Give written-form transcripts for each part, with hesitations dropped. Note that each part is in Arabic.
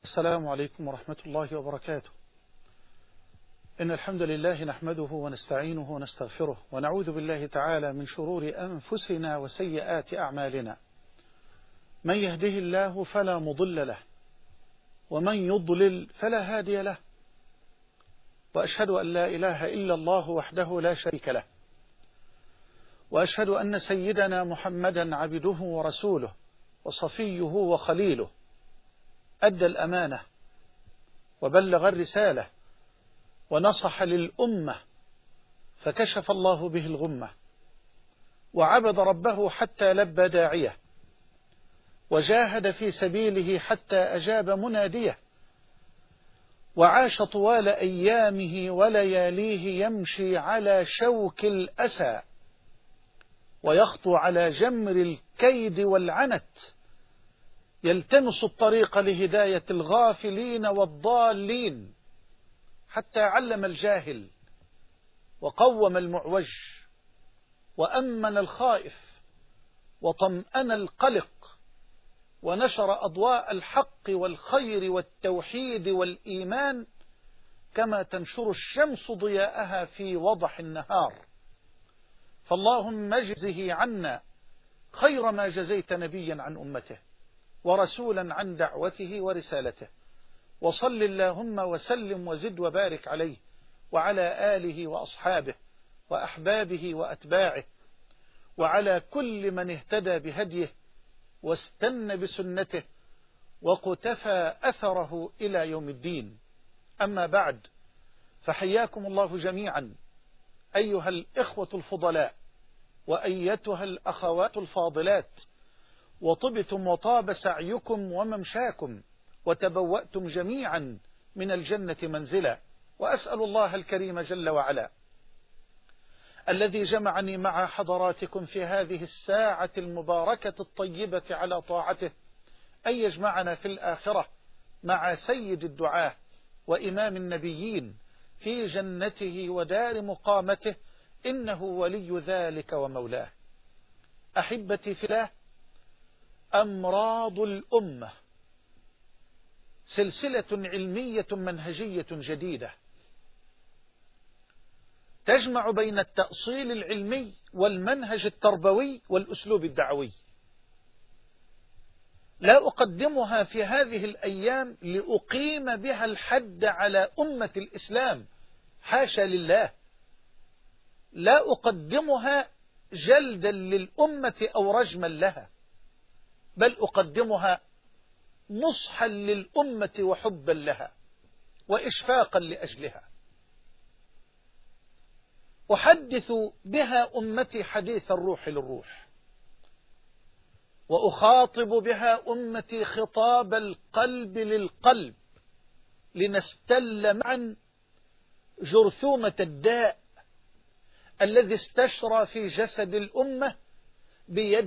السلام عليكم ورحمة الله وبركاته. إن الحمد لله نحمده ونستعينه ونستغفره ونعوذ بالله تعالى من شرور أنفسنا وسيئات أعمالنا. من يهده الله فلا مضل له ومن يضلل فلا هادي له، وأشهد أن لا إله إلا الله وحده لا شريك له، وأشهد أن سيدنا محمدا عبده ورسوله وصفيه وخليله، أدى الأمانة وبلغ الرسالة ونصح للأمة فكشف الله به الغمة، وعبد ربه حتى لبى داعيه، وجاهد في سبيله حتى أجاب مناديه، وعاش طوال أيامه ولياليه يمشي على شوك الأسى ويخطو على جمر الكيد والعنت، يلتمس الطريق لهداية الغافلين والضالين، حتى علم الجاهل وقوم المعوج وأمن الخائف وطمأن القلق، ونشر أضواء الحق والخير والتوحيد والإيمان كما تنشر الشمس ضياءها في وضح النهار. فاللهم اجزه عنا خير ما جزيت نبيا عن أمته ورسولا عن دعوته ورسالته، وصل اللهم وسلم وزد وبارك عليه وعلى آله وأصحابه وأحبابه وأتباعه وعلى كل من اهتدى بهديه واستنى بسنته وقتفى أثره إلى يوم الدين. أما بعد، فحياكم الله جميعا أيها الإخوة الفضلاء وأيتها الأخوات الفاضلات، وطبتم وطاب سعيكم وممشاكم وتبوأتم جميعا من الجنة منزلا. وأسأل الله الكريم جل وعلا الذي جمعني مع حضراتكم في هذه الساعة المباركة الطيبة على طاعته أن يجمعنا في الآخرة مع سيد الدعاة وإمام النبيين في جنته ودار مقامته، إنه ولي ذلك ومولاه. أحبتي في الله، أمراض الأمة سلسلة علمية منهجية جديدة تجمع بين التأصيل العلمي والمنهج التربوي والأسلوب الدعوي. لا أقدمها في هذه الأيام لأقيم بها الحد على أمة الإسلام، حاشا لله. لا أقدمها جلدا للأمة أو رجما لها، بل أقدمها نصحا للأمة وحبا لها وإشفاقا لأجلها. أحدث بها أمتي حديث الروح للروح، وأخاطب بها أمتي خطاب القلب للقلب، لنستل معا جرثومة الداء الذي استشرى في جسد الأمة بيد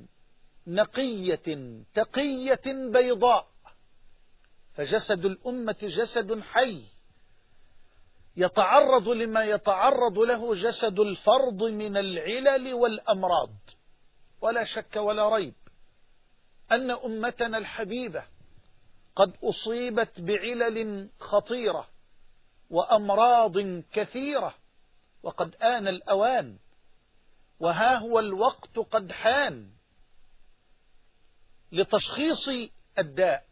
نقية تقية بيضاء. فجسد الأمة جسد حي يتعرض لما يتعرض له جسد الفرد من العلل والأمراض. ولا شك ولا ريب أن أمتنا الحبيبة قد أصيبت بعلل خطيرة وأمراض كثيرة، وقد آن الأوان، وها هو الوقت قد حان لتشخيص الداء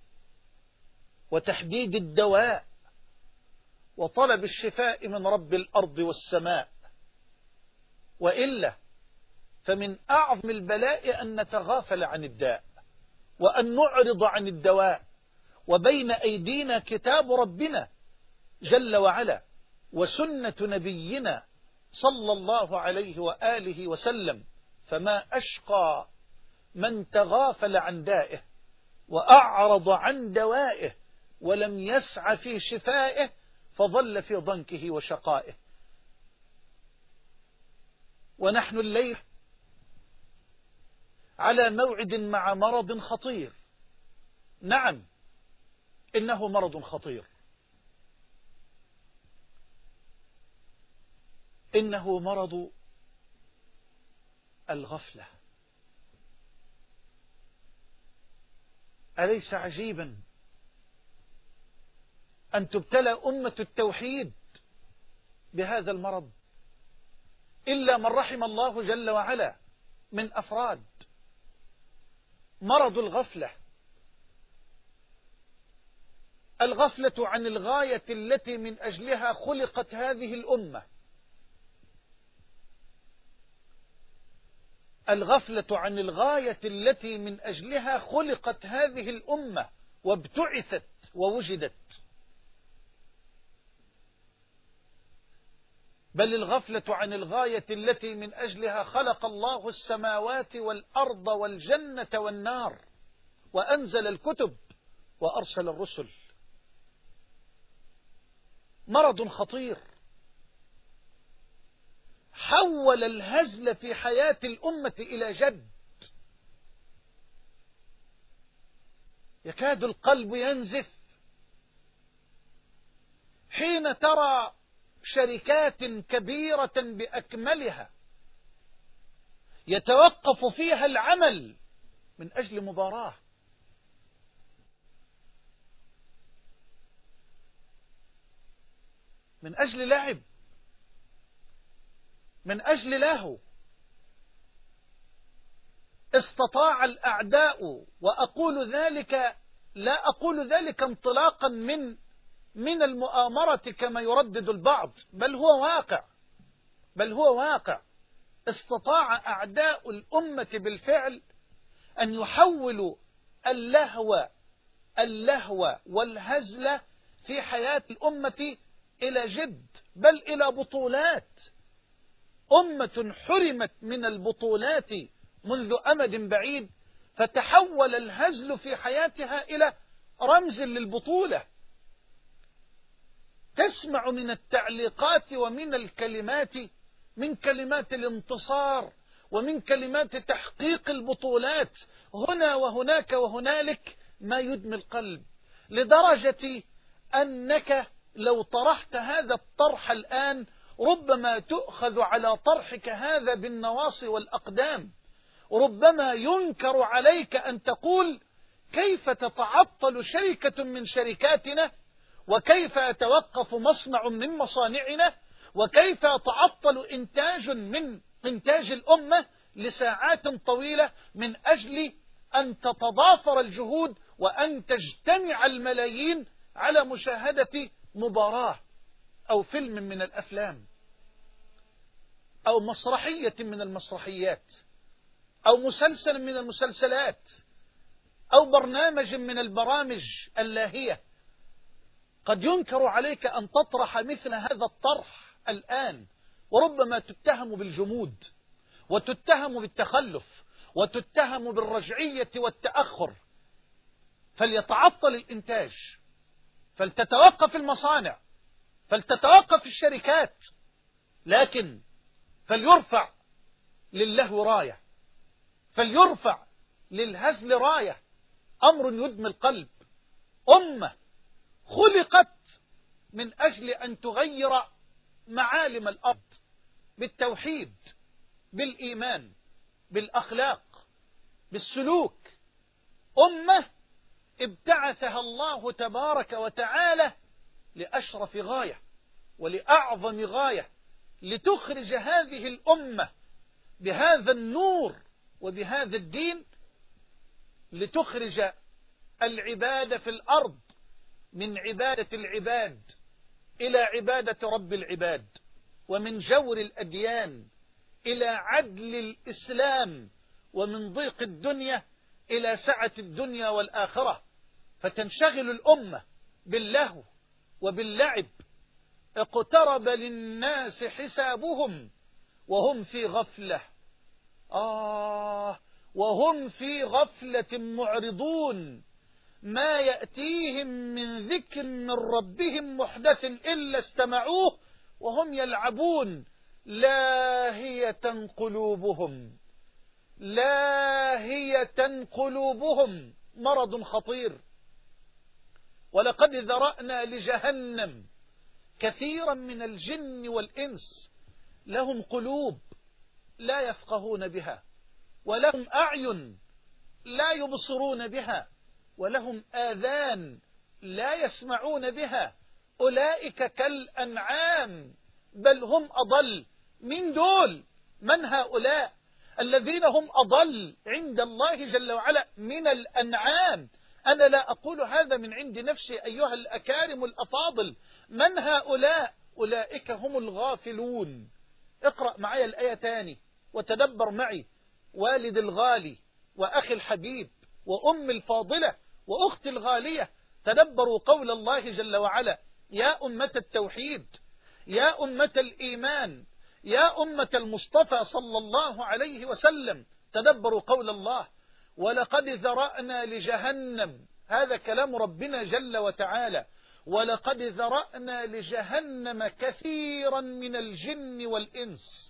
وتحديد الدواء وطلب الشفاء من رب الأرض والسماء. وإلا فمن أعظم البلاء أن نتغافل عن الداء وأن نعرض عن الدواء، وبين أيدينا كتاب ربنا جل وعلا وسنة نبينا صلى الله عليه وآله وسلم. فما أشقى من تغافل عن دائه وأعرض عن دوائه ولم يسعى في شفائه، فظل في ضنكه وشقائه. ونحن الليل على موعد مع مرض خطير. نعم، إنه مرض خطير، إنه مرض الغفلة. أليس عجيبا أن تبتلى أمة التوحيد بهذا المرض إلا من رحم الله جل وعلا من أفراد. مرض الغفلة، الغفلة عن الغاية التي من أجلها خلقت هذه الأمة، الغفلة عن الغاية التي من أجلها خلقت هذه الأمة وابتعثت ووجدت، بل الغفلة عن الغاية التي من أجلها خلق الله السماوات والأرض والجنة والنار وأنزل الكتب وأرسل الرسل. مرض خطير حول الهزل في حياة الأمة إلى جد، يكاد القلب ينزف حين ترى شركات كبيرة بأكملها يتوقف فيها العمل من أجل مباراة، من أجل لعب، من أجل لهو. استطاع الأعداء، وأقول ذلك لا أقول ذلك انطلاقا من المؤامرة كما يردد البعض، بل هو واقع. استطاع أعداء الأمة بالفعل أن يحولوا اللهو والهزل في حياة الأمة إلى جد، بل إلى بطولات. أمة حرمت من البطولات منذ أمد بعيد، فتحول الهزل في حياتها إلى رمز للبطولة. تسمع من التعليقات ومن الكلمات، من كلمات الانتصار ومن كلمات تحقيق البطولات هنا وهناك وهنالك، ما يدمي القلب، لدرجة أنك لو طرحت هذا الطرح الآن ربما تؤخذ على طرحك هذا بالنواصي والأقدام. ربما ينكر عليك أن تقول: كيف تتعطل شركة من شركاتنا، وكيف يتوقف مصنع من مصانعنا، وكيف يتعطل إنتاج من إنتاج الأمة لساعات طويلة من أجل أن تتضافر الجهود وأن تجتمع الملايين على مشاهدة مباراة أو فيلم من الأفلام أو مسرحية من المسرحيات أو مسلسل من المسلسلات أو برنامج من البرامج اللاهية. قد ينكر عليك أن تطرح مثل هذا الطرح الآن، وربما تتهم بالجمود، وتتهم بالتخلف، وتتهم بالرجعية والتأخر. فليتعطل الإنتاج، فلتتوقف المصانع، فلتتوقف الشركات، لكن فليرفع للهو راية، فليرفع للهزل راية. أمر يدمي القلب. أمة خلقت من أجل أن تغير معالم الأرض بالتوحيد، بالإيمان، بالأخلاق، بالسلوك. أمة ابتعثها الله تبارك وتعالى لأشرف غاية ولأعظم غاية، لتخرج هذه الأمة بهذا النور وبهذا الدين، لتخرج العباد في الأرض من عبادة العباد إلى عبادة رب العباد، ومن جور الأديان إلى عدل الإسلام، ومن ضيق الدنيا إلى سعة الدنيا والآخرة. فتنشغل الأمة باللهو وباللعب. اقترب للناس حسابهم وهم في غفلة، وهم في غفلة معرضون. ما يأتيهم من ذكر من ربهم محدث إلا استمعوه وهم يلعبون لاهية قلوبهم، لاهية قلوبهم. مرض خطير. ولقد ذرأنا لجهنم كثيرا من الجن والإنس، لهم قلوب لا يفقهون بها، ولهم أعين لا يبصرون بها، ولهم آذان لا يسمعون بها، أولئك كالأنعام بل هم أضل. من دول؟ من هؤلاء الذين هم أضل عند الله جل وعلا من الأنعام؟ أنا لا أقول هذا من عند نفسي أيها الأكارم الأفاضل. من هؤلاء؟ أولئك هم الغافلون. اقرأ معي الآية تاني وتدبر معي. والد الغالي وأخي الحبيب وأم الفاضلة وأختي الغالية، تدبروا قول الله جل وعلا: يا أمة التوحيد، يا أمة الإيمان، يا أمة المصطفى صلى الله عليه وسلم. تدبروا قول الله: ولقد ذرأنا لجهنم. هذا كلام ربنا جل وتعالى: ولقد ذرأنا لجهنم كثيرا من الجن والإنس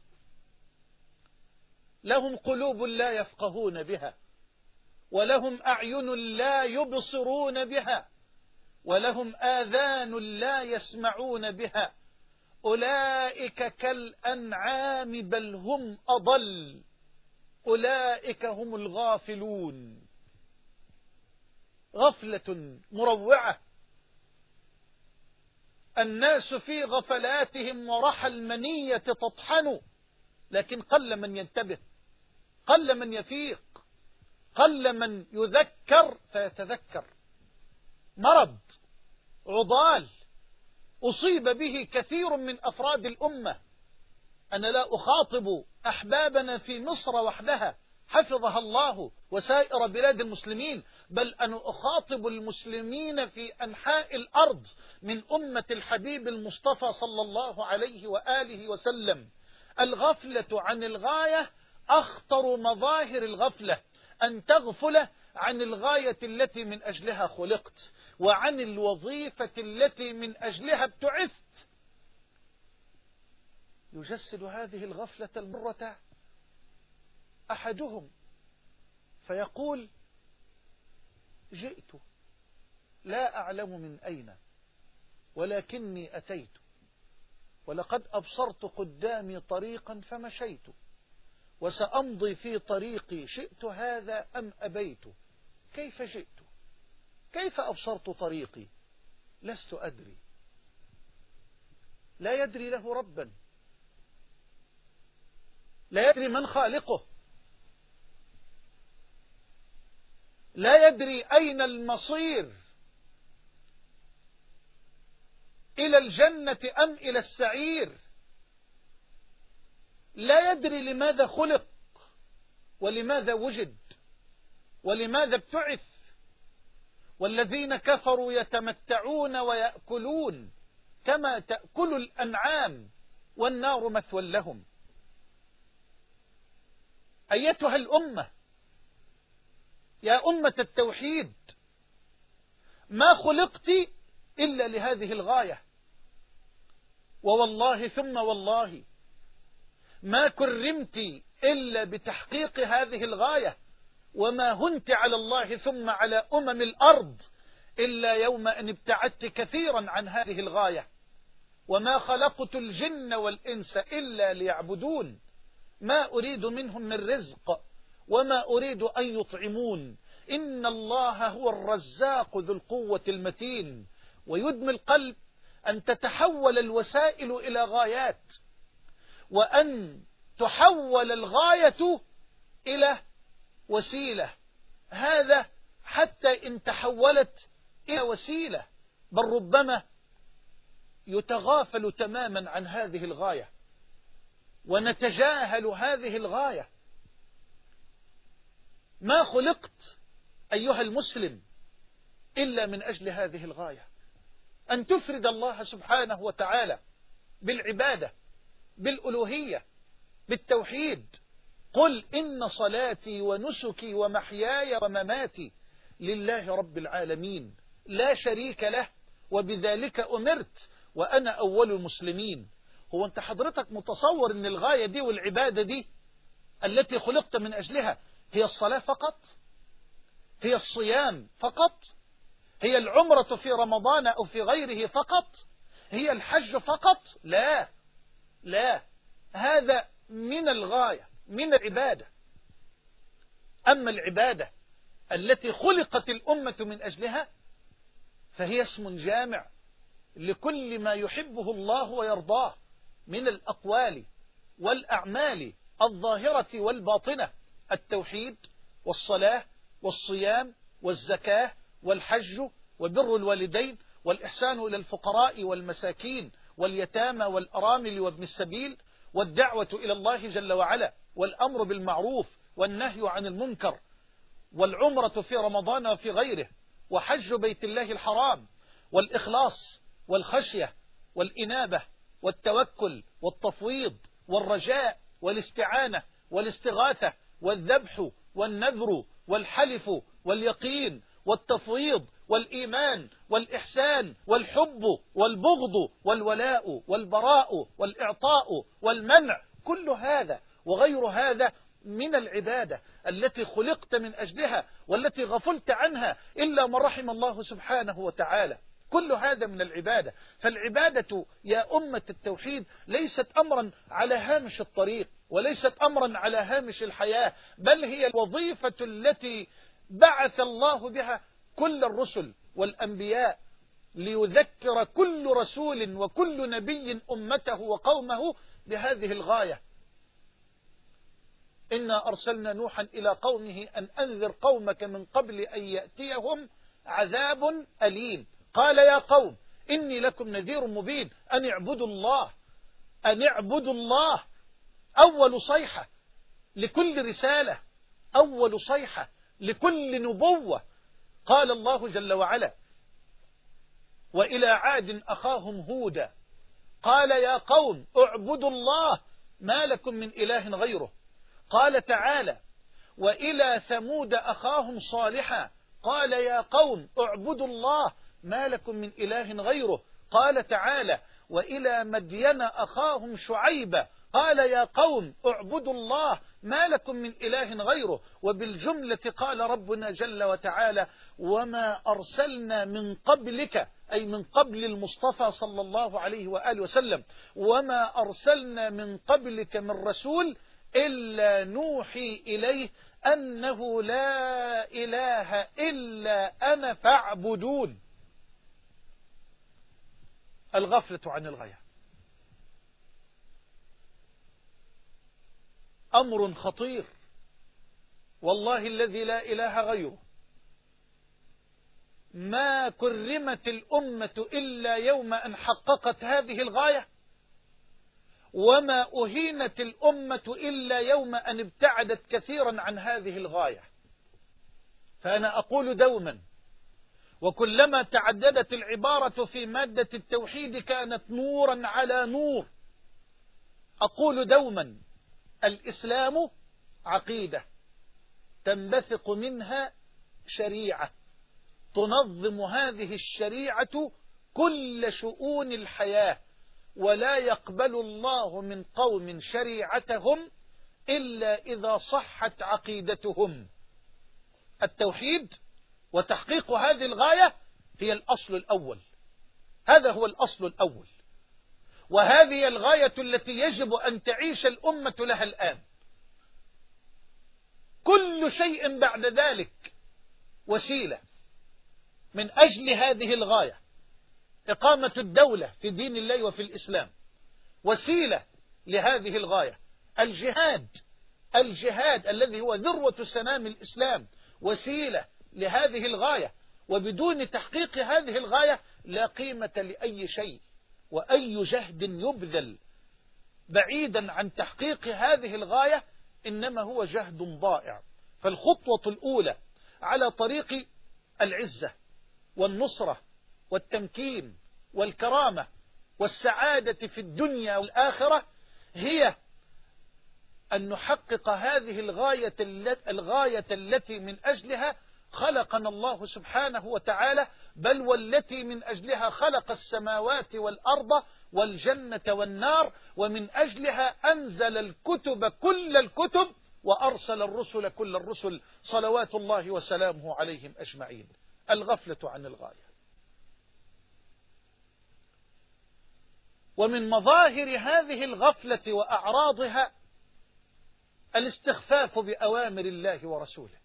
لهم قلوب لا يفقهون بها، ولهم أعين لا يبصرون بها، ولهم آذان لا يسمعون بها، أولئك كالأنعام بل هم أضل، أولئك هم الغافلون. غفلة مروعة، الناس في غفلاتهم ورحى المنية تطحن، لكن قل من ينتبه، قل من يفيق، قل من يذكر فيتذكر. مرض عضال أصيب به كثير من أفراد الأمة. أنا لا أخاطب أحبابنا في مصر وحدها حفظها الله وسائر بلاد المسلمين، بل أنا أخاطب المسلمين في أنحاء الأرض من أمة الحبيب المصطفى صلى الله عليه وآله وسلم. الغفلة عن الغاية أخطر مظاهر الغفلة، أن تغفل عن الغاية التي من أجلها خلقت، وعن الوظيفة التي من أجلها ابتعثت. يجسد هذه الغفلة المرة أحدهم فيقول: جئت لا أعلم من أين، ولكني أتيت، ولقد أبصرت قدامي طريقا فمشيت، وسأمضي في طريقي، شئت هذا أم أبيت. كيف جئت؟ كيف أبصرت طريقي؟ لست أدري. لا يدري له ربا، لا يدري من خالقه، لا يدري أين المصير، إلى الجنة أم إلى السعير. لا يدري لماذا خلق، ولماذا وجد، ولماذا ابتعث. والذين كفروا يتمتعون ويأكلون كما تأكل الأنعام، والنار مثوى لهم. أيتها الأمة، يا أمة التوحيد، ما خلقت إلا لهذه الغاية، ووالله ثم والله ما كرمت إلا بتحقيق هذه الغاية، وما هنت على الله ثم على أمم الأرض إلا يوم أن ابتعدت كثيرا عن هذه الغاية. وما خلقت الجن والإنس إلا ليعبدون، ما أريد منهم من رزق وما أريد أن يطعمون، إن الله هو الرزاق ذو القوة المتين. ويدمي القلب أن تتحول الوسائل إلى غايات، وأن تحول الغاية إلى وسيلة. هذا حتى إن تحولت إلى وسيلة، بل ربما يتغافل تماما عن هذه الغاية، ونتجاهل هذه الغاية. ما خلقت أيها المسلم إلا من أجل هذه الغاية، أن تفرد الله سبحانه وتعالى بالعبادة، بالألوهية، بالتوحيد. قل إن صلاتي ونسكي ومحياي ومماتي لله رب العالمين لا شريك له، وبذلك أمرت وأنا أول المسلمين. هو أنت حضرتك متصور أن الغاية دي والعبادة دي التي خلقت من أجلها هي الصلاة فقط؟ هي الصيام فقط؟ هي العمرة في رمضان أو في غيره فقط؟ هي الحج فقط؟ لا لا، هذا من الغاية، من العبادة. أما العبادة التي خلقت الأمة من أجلها فهي اسم جامع لكل ما يحبه الله ويرضاه من الأقوال والأعمال الظاهرة والباطنة: التوحيد والصلاة والصيام والزكاة والحج وبر الوالدين والإحسان إلى الفقراء والمساكين واليتامى والأرامل وابن السبيل والدعوة إلى الله جل وعلا والأمر بالمعروف والنهي عن المنكر والعمرة في رمضان وفي غيره وحج بيت الله الحرام والإخلاص والخشية والإنابة والتوكل والتفويض والرجاء والاستعانة والاستغاثة والذبح والنذر والحلف واليقين والتفويض والإيمان والإحسان والحب والبغض والولاء والبراء والإعطاء والمنع. كل هذا وغير هذا من العبادة التي خلقت من أجلها والتي غفلت عنها إلا من رحم الله سبحانه وتعالى. كل هذا من العبادة. فالعبادة يا أمة التوحيد ليست أمرا على هامش الطريق وليست أمرا على هامش الحياة، بل هي الوظيفة التي بعث الله بها كل الرسل والأنبياء، ليذكر كل رسول وكل نبي أمته وقومه بهذه الغاية. إنا أرسلنا نوحا إلى قومه أن أنذر قومك من قبل أن يأتيهم عذاب أليم. قال يا قوم إني لكم نذير مبين أن اعبدوا الله، أن اعبدوا الله. أول صيحة لكل رسالة، أول صيحة لكل نبوة. قال الله جل وعلا: وإلى عاد أخاهم هودا قال يا قوم اعبدوا الله ما لكم من إله غيره. قال تعالى: وإلى ثمود أخاهم صالحا قال يا قوم اعبدوا الله ما لكم من إله غيره. قال تعالى: وإلى مدين أخاهم شعيبا قال يا قوم اعبدوا الله ما لكم من إله غيره. وبالجملة قال ربنا جل وتعالى: وما أرسلنا من قبلك، أي من قبل المصطفى صلى الله عليه وآله وسلم، وما أرسلنا من قبلك من رسول إلا نوحي إليه أنه لا إله إلا أنا فاعبدون. الغفلة عن الغاية أمر خطير، والله الذي لا إله غيره. ما كرمت الأمة إلا يوم أن حققت هذه الغاية، وما أهينت الأمة إلا يوم أن ابتعدت كثيرا عن هذه الغاية. فأنا أقول دوما، وكلما تعددت العبارة في مادة التوحيد كانت نورا على نور، أقول دوما: الإسلام عقيدة تنبثق منها شريعة تنظم هذه الشريعة كل شؤون الحياة، ولا يقبل الله من قوم شريعتهم إلا إذا صحت عقيدتهم. التوحيد وتحقيق هذه الغاية هي الأصل الأول، هذا هو الأصل الأول، وهذه الغاية التي يجب أن تعيش الأمة لها الآن. كل شيء بعد ذلك وسيلة من أجل هذه الغاية. إقامة الدولة في دين الله وفي الإسلام وسيلة لهذه الغاية. الجهاد الذي هو ذروة سنام الإسلام وسيلة لهذه الغاية، وبدون تحقيق هذه الغاية لا قيمة لأي شيء، وأي جهد يبذل بعيدا عن تحقيق هذه الغاية إنما هو جهد ضائع. فالخطوة الأولى على طريق العزة والنصرة والتمكين والكرامة والسعادة في الدنيا والآخرة هي أن نحقق هذه الغاية التي من أجلها خلقنا الله سبحانه وتعالى، بل والتي من أجلها خلق السماوات والأرض والجنة والنار، ومن أجلها أنزل الكتب كل الكتب وأرسل الرسل كل الرسل صلوات الله وسلامه عليهم أجمعين. الغفلة عن الغاية. ومن مظاهر هذه الغفلة وأعراضها الاستخفاف بأوامر الله ورسوله.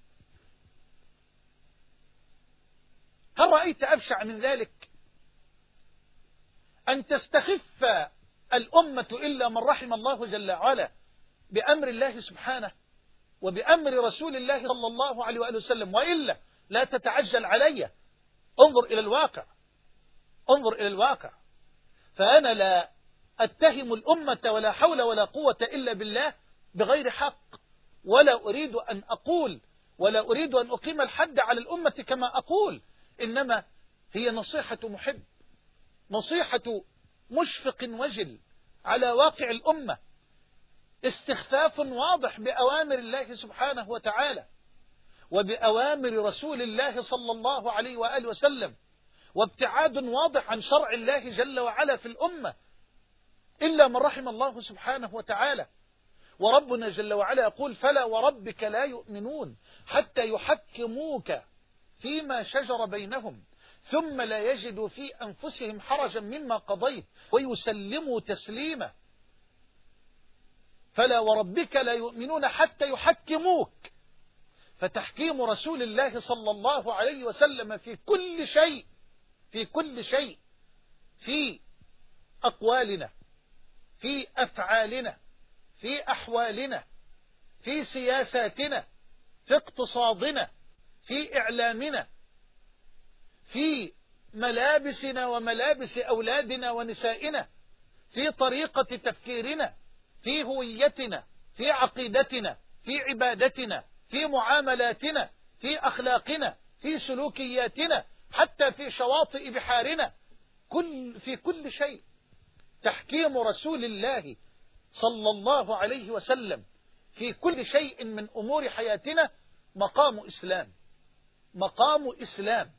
هل رأيت أبشع من ذلك؟ أن تستخف الأمة إلا من رحم الله جل وعلا بأمر الله سبحانه وبأمر رسول الله صلى الله عليه وآله وسلم، وإلا لا تتعجل علي. انظر إلى الواقع، انظر إلى الواقع. فأنا لا أتهم الأمة ولا حول ولا قوة إلا بالله بغير حق، ولا أريد أن أقول ولا أريد أن أقيم الحد على الأمة كما أقول، إنما هي نصيحة محب، نصيحة مشفق وجل على واقع الأمة، استخفاف واضح بأوامر الله سبحانه وتعالى وبأوامر رسول الله صلى الله عليه وآله وسلم، وابتعاد واضح عن شرع الله جل وعلا في الأمة إلا من رحم الله سبحانه وتعالى. وربنا جل وعلا يقول: فلا وربك لا يؤمنون حتى يحكموك فيما شجر بينهم ثم لا يجدوا في أنفسهم حرجا مما قضيت ويسلموا تسليما. فلا وربك لا يؤمنون حتى يحكموك، فتحكيم رسول الله صلى الله عليه وسلم في كل شيء، في كل شيء، في أقوالنا، في أفعالنا، في أحوالنا، في سياساتنا، في اقتصادنا، في إعلامنا، في ملابسنا وملابس أولادنا ونسائنا، في طريقة تفكيرنا، في هويتنا، في عقيدتنا، في عبادتنا، في معاملاتنا، في أخلاقنا، في سلوكياتنا، حتى في شواطئ بحارنا، في كل شيء. تحكيم رسول الله صلى الله عليه وسلم في كل شيء من أمور حياتنا مقام إسلام، مقام إسلام.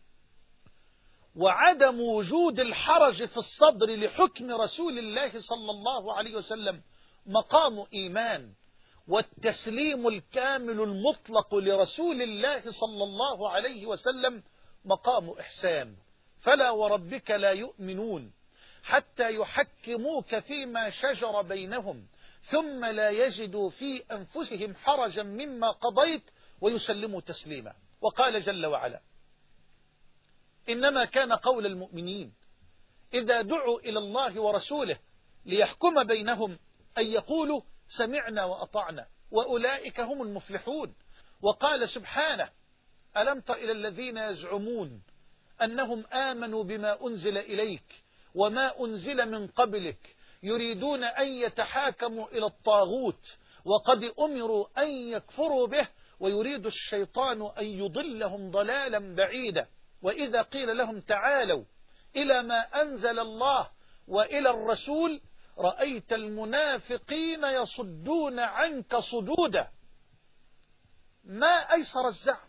وعدم وجود الحرج في الصدر لحكم رسول الله صلى الله عليه وسلم مقام إيمان. والتسليم الكامل المطلق لرسول الله صلى الله عليه وسلم مقام إحسان. فلا وربك لا يؤمنون حتى يحكموك فيما شجر بينهم ثم لا يجدوا في أنفسهم حرجا مما قضيت ويسلموا تسليما. وقال جل وعلا: إنما كان قول المؤمنين إذا دعوا إلى الله ورسوله ليحكم بينهم أن يقولوا سمعنا وأطعنا وأولئك هم المفلحون. وقال سبحانه: ألم تر إلى الذين يزعمون أنهم آمنوا بما أنزل إليك وما أنزل من قبلك يريدون أن يتحاكموا إلى الطاغوت وقد أمروا أن يكفروا به ويريد الشيطان أن يضلهم ضلالا بعيدا. وإذا قيل لهم تعالوا إلى ما أنزل الله وإلى الرسول رأيت المنافقين يصدون عنك صدودا. ما أيسر الزعم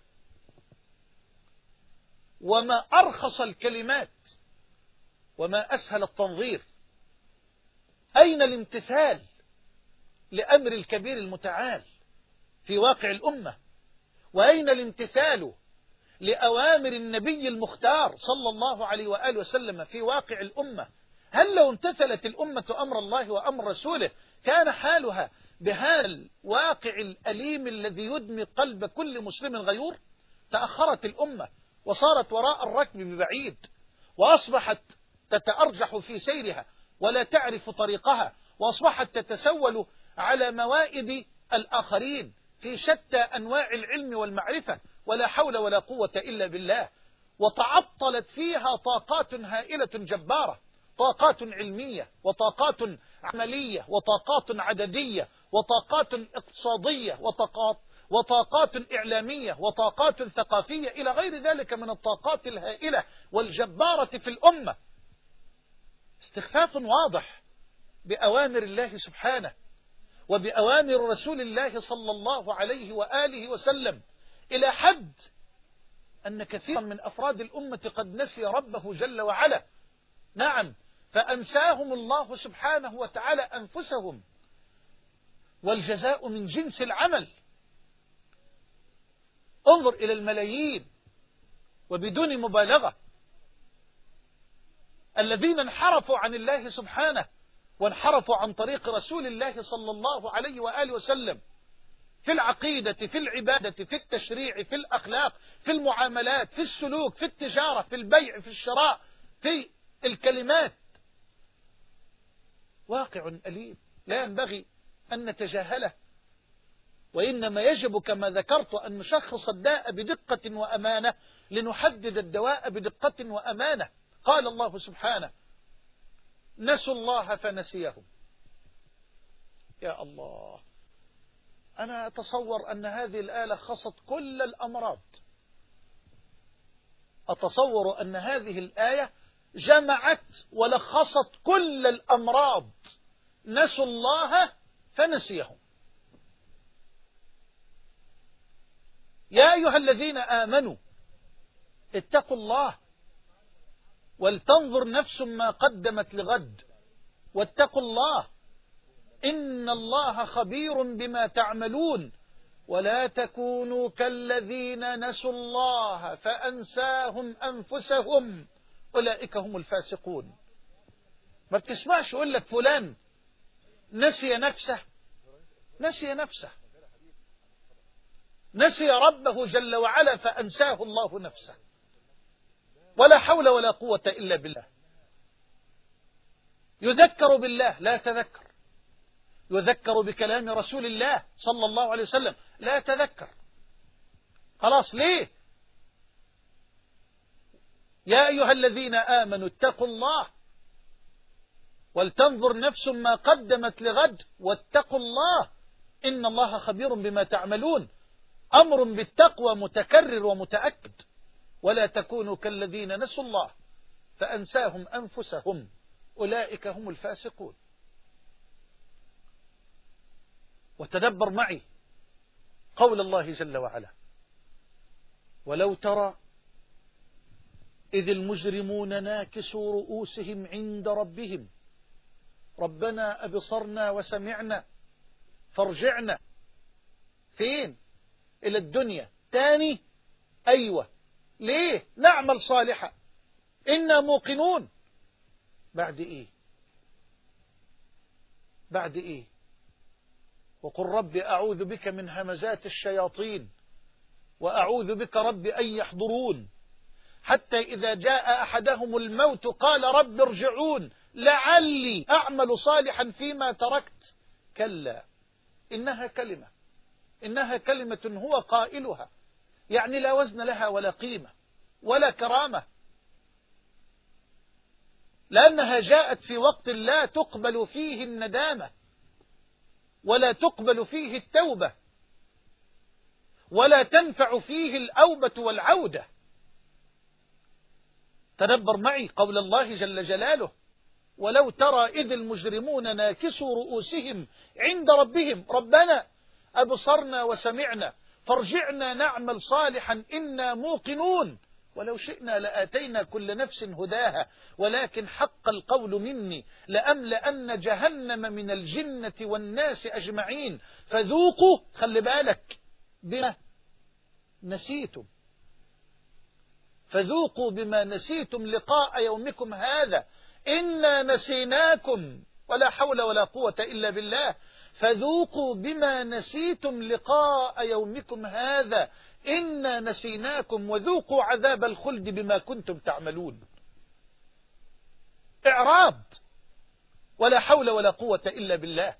وما أرخص الكلمات وما أسهل التنظير. أين الامتثال لأمر الكبير المتعال في واقع الأمة؟ وأين الامتثال لأوامر النبي المختار صلى الله عليه وآله وسلم في واقع الأمة؟ هل لو امتثلت الأمة أمر الله وأمر رسوله كان حالها بهذا الواقع الأليم الذي يدمي قلب كل مسلم غيور؟ تأخرت الأمة وصارت وراء الركب ببعيد، وأصبحت تتأرجح في سيرها ولا تعرف طريقها، وأصبحت تتسول على موائد الآخرين في شتى أنواع العلم والمعرفة، ولا حول ولا قوة إلا بالله. وتعطلت فيها طاقات هائلة جبارة، طاقات علمية وطاقات عملية وطاقات عددية وطاقات اقتصادية وطاقات إعلامية وطاقات ثقافية إلى غير ذلك من الطاقات الهائلة والجبارة في الأمة. استخفاف واضح بأوامر الله سبحانه وبأوامر رسول الله صلى الله عليه وآله وسلم، إلى حد أن كثيرا من أفراد الأمة قد نسي ربه جل وعلا. نعم، فأنساهم الله سبحانه وتعالى أنفسهم، والجزاء من جنس العمل. انظر إلى الملايين وبدون مبالغة الذين انحرفوا عن الله سبحانه وانحرفوا عن طريق رسول الله صلى الله عليه وآله وسلم في العقيدة، في العبادة، في التشريع، في الأخلاق، في المعاملات، في السلوك، في التجارة، في البيع، في الشراء، في الكلمات واقع أليم لا ينبغي أن نتجاهله، وإنما يجب كما ذكرت أن نشخص الداء بدقة وأمانة لنحدد الدواء بدقة وأمانة. قال الله سبحانه: نسوا الله فنسيهم. يا الله، أنا أتصور أن هذه الآية خصت كل الأمراض، أتصور أن هذه الآية جمعت ولخصت كل الأمراض. نسوا الله فنسيهم. يا أيها الذين آمنوا اتقوا الله ولتنظر نفس ما قدمت لغد واتقوا الله إن الله خبير بما تعملون ولا تكونوا كالذين نسوا الله فأنساهم أنفسهم أولئك هم الفاسقون. ما بتسمعش يقول لك فلان نسي نفسه، نسي نفسه، نسي ربه جل وعلا فأنساه الله نفسه. ولا حول ولا قوة إلا بالله. يذكر بالله لا تذكر، يذكر بكلام رسول الله صلى الله عليه وسلم لا تذكر. خلاص ليه؟ يا أيها الذين آمنوا اتقوا الله ولتنظر نفس ما قدمت لغد واتقوا الله إن الله خبير بما تعملون. أمر بالتقوى متكرر ومتأكد. ولا تكونوا كالذين نسوا الله فأنساهم أنفسهم أولئك هم الفاسقون. وتدبر معي قول الله جل وعلا: ولو ترى إذ المجرمون ناكسوا رؤوسهم عند ربهم ربنا أبصرنا وسمعنا فارجعنا. فين؟ إلى الدنيا تاني. أيوة، ليه؟ نعمل صالحا إنا موقنون. بعد إيه؟ بعد إيه؟ وقل رب أعوذ بك من همزات الشياطين وأعوذ بك رب أن يحضرون. حتى إذا جاء أحدهم الموت قال رب ارجعون لعلي أعمل صالحا فيما تركت. كلا إنها كلمة، إنها كلمة هو قائلها، يعني لا وزن لها ولا قيمة ولا كرامة، لأنها جاءت في وقت لا تقبل فيه الندامة ولا تقبل فيه التوبة ولا تنفع فيه الأوبة والعودة. تدبر معي قول الله جل جلاله: ولو ترى إذ المجرمون ناكسوا رؤوسهم عند ربهم ربنا أبصرنا وسمعنا فارجعنا نعمل صالحا إنا موقنون ولو شئنا لآتينا كل نفس هداها ولكن حق القول مني لأملأن جهنم من الجنة والناس أجمعين فذوقوا، خلي بالك، بما نسيتم، فذوقوا بما نسيتم لقاء يومكم هذا إنا نسيناكم. ولا حول ولا قوة إلا بالله. فذوقوا بما نسيتم لقاء يومكم هذا إنا نسيناكم وذوقوا عذاب الخلد بما كنتم تعملون. إعراض. ولا حول ولا قوة إلا بالله.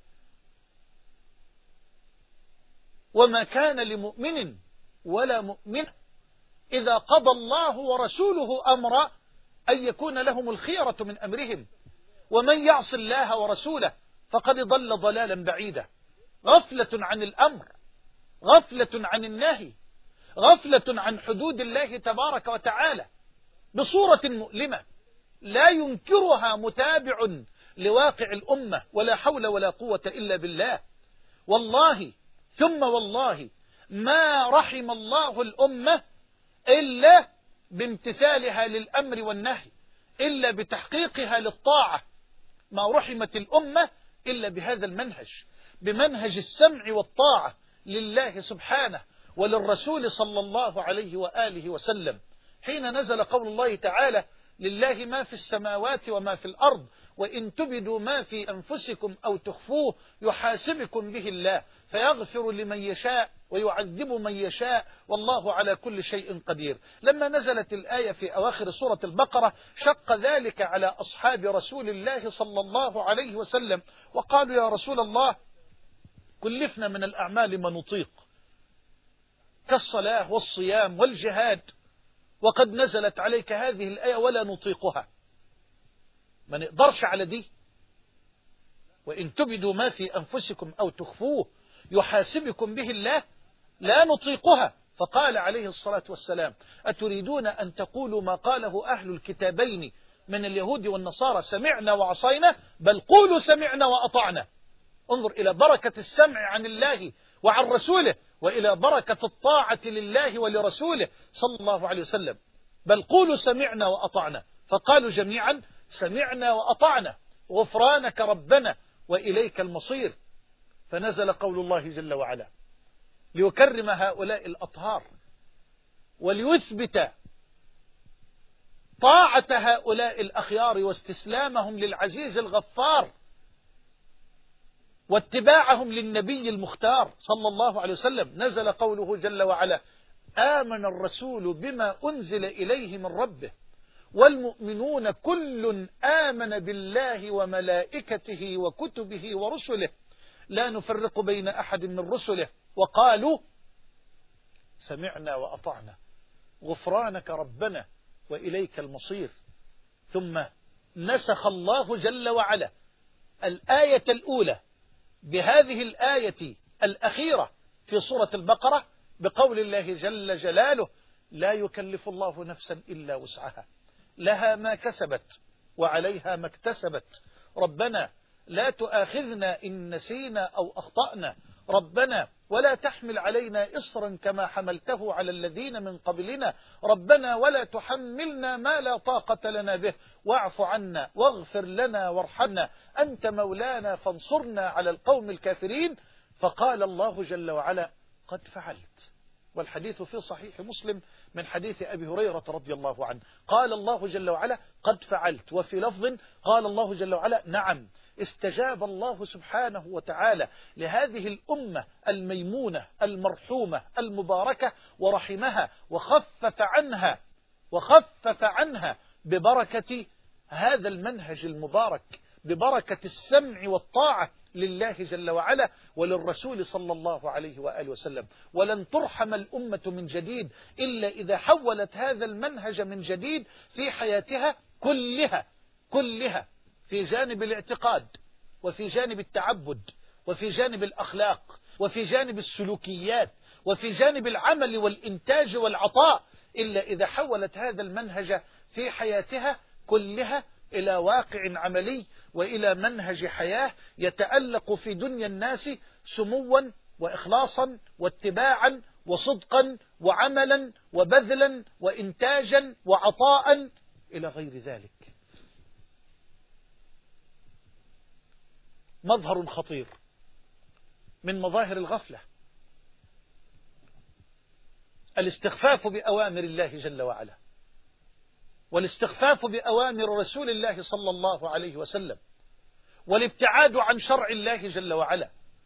وما كان لمؤمن ولا مؤمن إذا قضى الله ورسوله أمرا أن يكون لهم الخيرة من أمرهم ومن يعص الله ورسوله فقد ضل ضلالا بعيدا. غفلة عن الأمر، غفلة عن النهي، غفلة عن حدود الله تبارك وتعالى بصورة مؤلمة لا ينكرها متابع لواقع الأمة. ولا حول ولا قوة إلا بالله. والله ثم والله ما رحم الله الأمة إلا بامتثالها للأمر والنهي، إلا بتحقيقها للطاعة. ما رحمت الأمة إلا بهذا المنهج، بمنهج السمع والطاعة لله سبحانه وللرسول صلى الله عليه وآله وسلم. حين نزل قول الله تعالى: لله ما في السماوات وما في الأرض وإن تبدوا ما في أنفسكم أو تخفوه يحاسبكم به الله فيغفر لمن يشاء ويعذب من يشاء والله على كل شيء قدير. لما نزلت الآية في أواخر سورة البقرة شق ذلك على أصحاب رسول الله صلى الله عليه وسلم، وقالوا يا رسول الله كلفنا من الأعمال ما نطيق كالصلاة والصيام والجهاد، وقد نزلت عليك هذه الآية ولا نطيقها، ما نقدرش على دي. وإن تبدوا ما في أنفسكم أو تخفوه يحاسبكم به الله لا نطيقها. فقال عليه الصلاة والسلام أتريدون أن تقولوا ما قاله أهل الكتابين من اليهود والنصارى سمعنا وعصينا؟ بل قولوا سمعنا وأطعنا. انظر إلى بركة السمع عن الله وعن رسوله، وإلى بركة الطاعة لله ولرسوله صلى الله عليه وسلم. بل قولوا سمعنا وأطعنا، فقالوا جميعا سمعنا وأطعنا غفرانك ربنا وإليك المصير. فنزل قول الله جل وعلا ليكرم هؤلاء الأطهار وليثبت طاعة هؤلاء الأخيار واستسلامهم للعزيز الغفار واتباعهم للنبي المختار صلى الله عليه وسلم. نزل قوله جل وعلا آمن الرسول بما أنزل إليه من ربه والمؤمنون كل آمن بالله وملائكته وكتبه ورسله لا نفرق بين أحد من رسله وقالوا سمعنا وأطعنا غفرانك ربنا وإليك المصير. ثم نسخ الله جل وعلا الآية الأولى بهذه الآية الأخيرة في سورة البقرة بقول الله جل جلاله لا يكلف الله نفسا إلا وسعها لها ما كسبت وعليها ما اكتسبت ربنا لا تؤاخذنا إن نسينا أو أخطأنا ربنا ولا تحمل علينا إصرا كما حملته على الذين من قبلنا ربنا ولا تحملنا ما لا طاقة لنا به واعف عنا واغفر لنا وارحمنا أنت مولانا فانصرنا على القوم الكافرين. فقال الله جل وعلا قد فعلت. والحديث في صحيح مسلم من حديث أبي هريرة رضي الله عنه قال الله جل وعلا قد فعلت. وفي لفظ قال الله جل وعلا نعم استجاب الله سبحانه وتعالى لهذه الأمة الميمونة المرحومة المباركة ورحمها وخفف عنها ببركة هذا المنهج المبارك ببركة السمع والطاعة لله جل وعلا وللرسول صلى الله عليه وآله وسلم. ولن ترحم الأمة من جديد إلا إذا حولت هذا المنهج من جديد في حياتها كلها في جانب الاعتقاد وفي جانب التعبد وفي جانب الأخلاق وفي جانب السلوكيات وفي جانب العمل والإنتاج والعطاء، إلا إذا حولت هذا المنهج في حياتها كلها إلى واقع عملي وإلى منهج حياة يتألق في دنيا الناس سموا وإخلاصا واتباعا وصدقا وعملا وبذلا وإنتاجا وعطاء إلى غير ذلك. مظهر خطير من مظاهر الغفلة الاستخفاف بأوامر الله جل وعلا والاستخفاف بأوامر رسول الله صلى الله عليه وسلم والابتعاد عن شرع الله جل وعلا.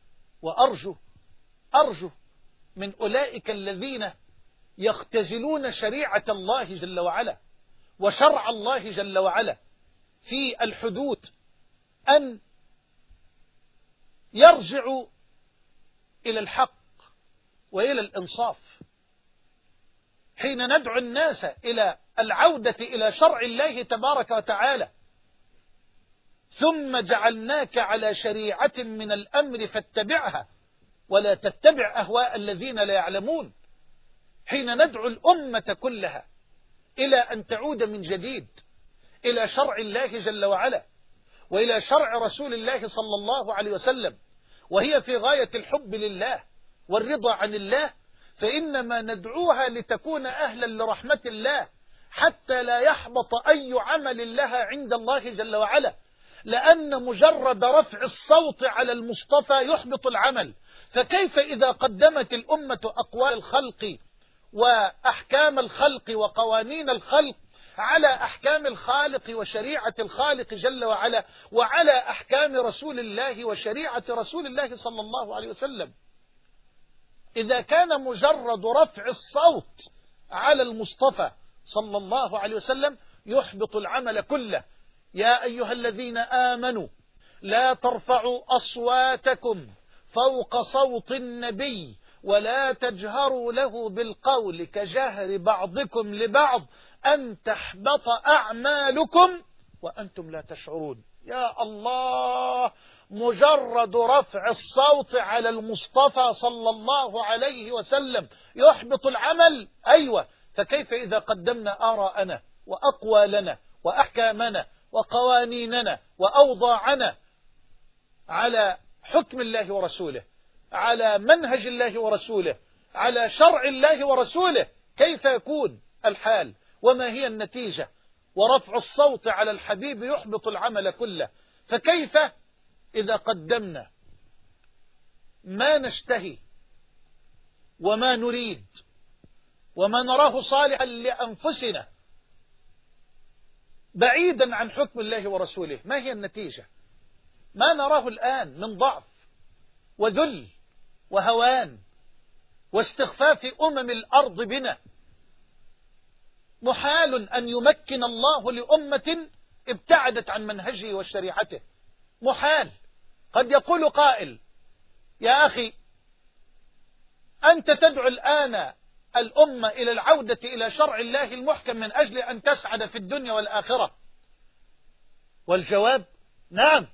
وأرجو من أولئك الذين يختزلون شريعة الله جل وعلا وشرع الله جل وعلا في الحدود أن يرجعوا إلى الحق وإلى الإنصاف حين ندعو الناس إلى العودة إلى شرع الله تبارك وتعالى ثم جعلناك على شريعة من الأمر فاتبعها ولا تتبع أهواء الذين لا يعلمون. حين ندعو الأمة كلها إلى أن تعود من جديد إلى شرع الله جل وعلا وإلى شرع رسول الله صلى الله عليه وسلم وهي في غاية الحب لله والرضا عن الله، فإنما ندعوها لتكون أهلا لرحمة الله حتى لا يحبط أي عمل لها عند الله جل وعلا، لأن مجرد رفع الصوت على المصطفى يحبط العمل. فكيف إذا قدمت الأمة أقوال الخلق وأحكام الخلق وقوانين الخلق على أحكام الخالق وشريعة الخالق جل وعلا وعلى أحكام رسول الله وشريعة رسول الله صلى الله عليه وسلم؟ إذا كان مجرد رفع الصوت على المصطفى صلى الله عليه وسلم يحبط العمل كله. يا أيها الذين آمنوا لا ترفعوا أصواتكم فوق صوت النبي ولا تجهروا له بالقول كجهر بعضكم لبعض أن تحبط أعمالكم وأنتم لا تشعرون. يا الله، مجرد رفع الصوت على المصطفى صلى الله عليه وسلم يحبط العمل. أيوة، فكيف إذا قدمنا آراءنا وأقوالنا وأحكامنا وقوانيننا وأوضاعنا على حكم الله ورسوله، على منهج الله ورسوله، على شرع الله ورسوله، كيف يكون الحال؟ وما هي النتيجة؟ ورفع الصوت على الحبيب يحبط العمل كله. فكيف إذا قدمنا ما نشتهي وما نريد وما نراه صالحا لأنفسنا بعيدا عن حكم الله ورسوله؟ ما هي النتيجة؟ ما نراه الآن من ضعف وذل وهوان واستخفاف الأرض بنا. محال أن يمكن الله لأمة ابتعدت عن منهجه وشريعته، محال. قد يقول قائل: يا أخي، أنت تدعو الآن الأمة إلى العودة إلى شرع الله المحكم من أجل أن تسعد في الدنيا والآخرة. والجواب: نعم.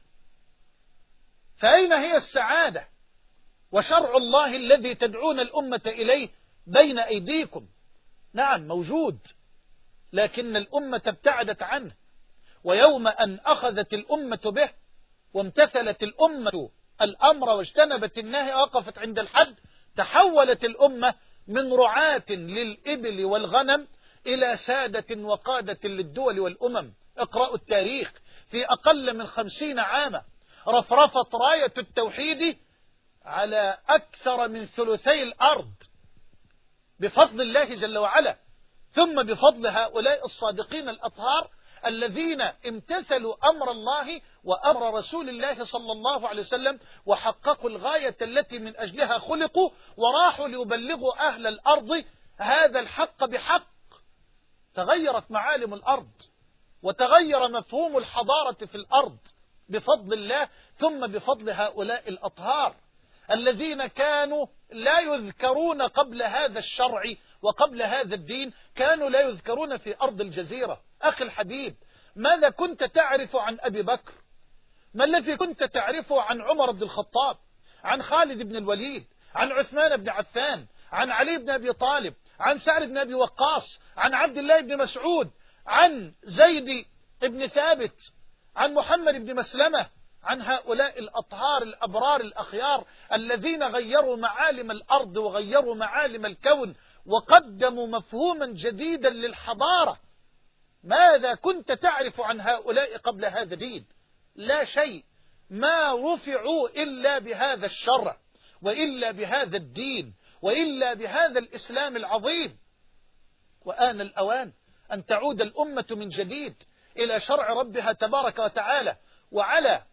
فأين هي السعادة وشرع الله الذي تدعون الأمة إليه بين أيديكم؟ نعم موجود، لكن الأمة ابتعدت عنه. ويوم أن أخذت الأمة به وامتثلت الأمة الأمر واجتنبت النهي وقفت عند الحد، تحولت الأمة من رعاة للإبل والغنم إلى سادة وقادة للدول والأمم. اقرأوا التاريخ، في أقل من 50 عاما رفرفت راية التوحيد على أكثر من ثلثي الأرض بفضل الله جل وعلا، ثم بفضل هؤلاء الصادقين الأطهار الذين امتثلوا أمر الله وأمر رسول الله صلى الله عليه وسلم وحققوا الغاية التي من أجلها خلقوا، وراحوا ليبلغوا أهل الأرض هذا الحق بحق. تغيرت معالم الأرض وتغير مفهوم الحضارة في الأرض بفضل الله، ثم بفضل هؤلاء الأطهار الذين كانوا لا يذكرون قبل هذا الشرع وقبل هذا الدين، كانوا لا يذكرون في أرض الجزيرة. أخي الحبيب، ماذا كنت تعرف عن أبي بكر؟ ما الذي كنت تعرفه عن عمر بن الخطاب، عن خالد بن الوليد، عن عثمان بن عفان، عن علي بن أبي طالب، عن سعد بن أبي وقاص، عن عبد الله بن مسعود، عن زيد بن ثابت، عن محمد بن مسلمة، عن هؤلاء الأطهار الأبرار الأخيار الذين غيروا معالم الأرض وغيروا معالم الكون وقدموا مفهوما جديدا للحضارة؟ ماذا كنت تعرف عن هؤلاء قبل هذا الدين؟ لا شيء. ما رفعوا إلا بهذا الشرع وإلا بهذا الدين وإلا بهذا الإسلام العظيم. وآن الأوان أن تعود الأمة من جديد إلى شرع ربها تبارك وتعالى، وعلى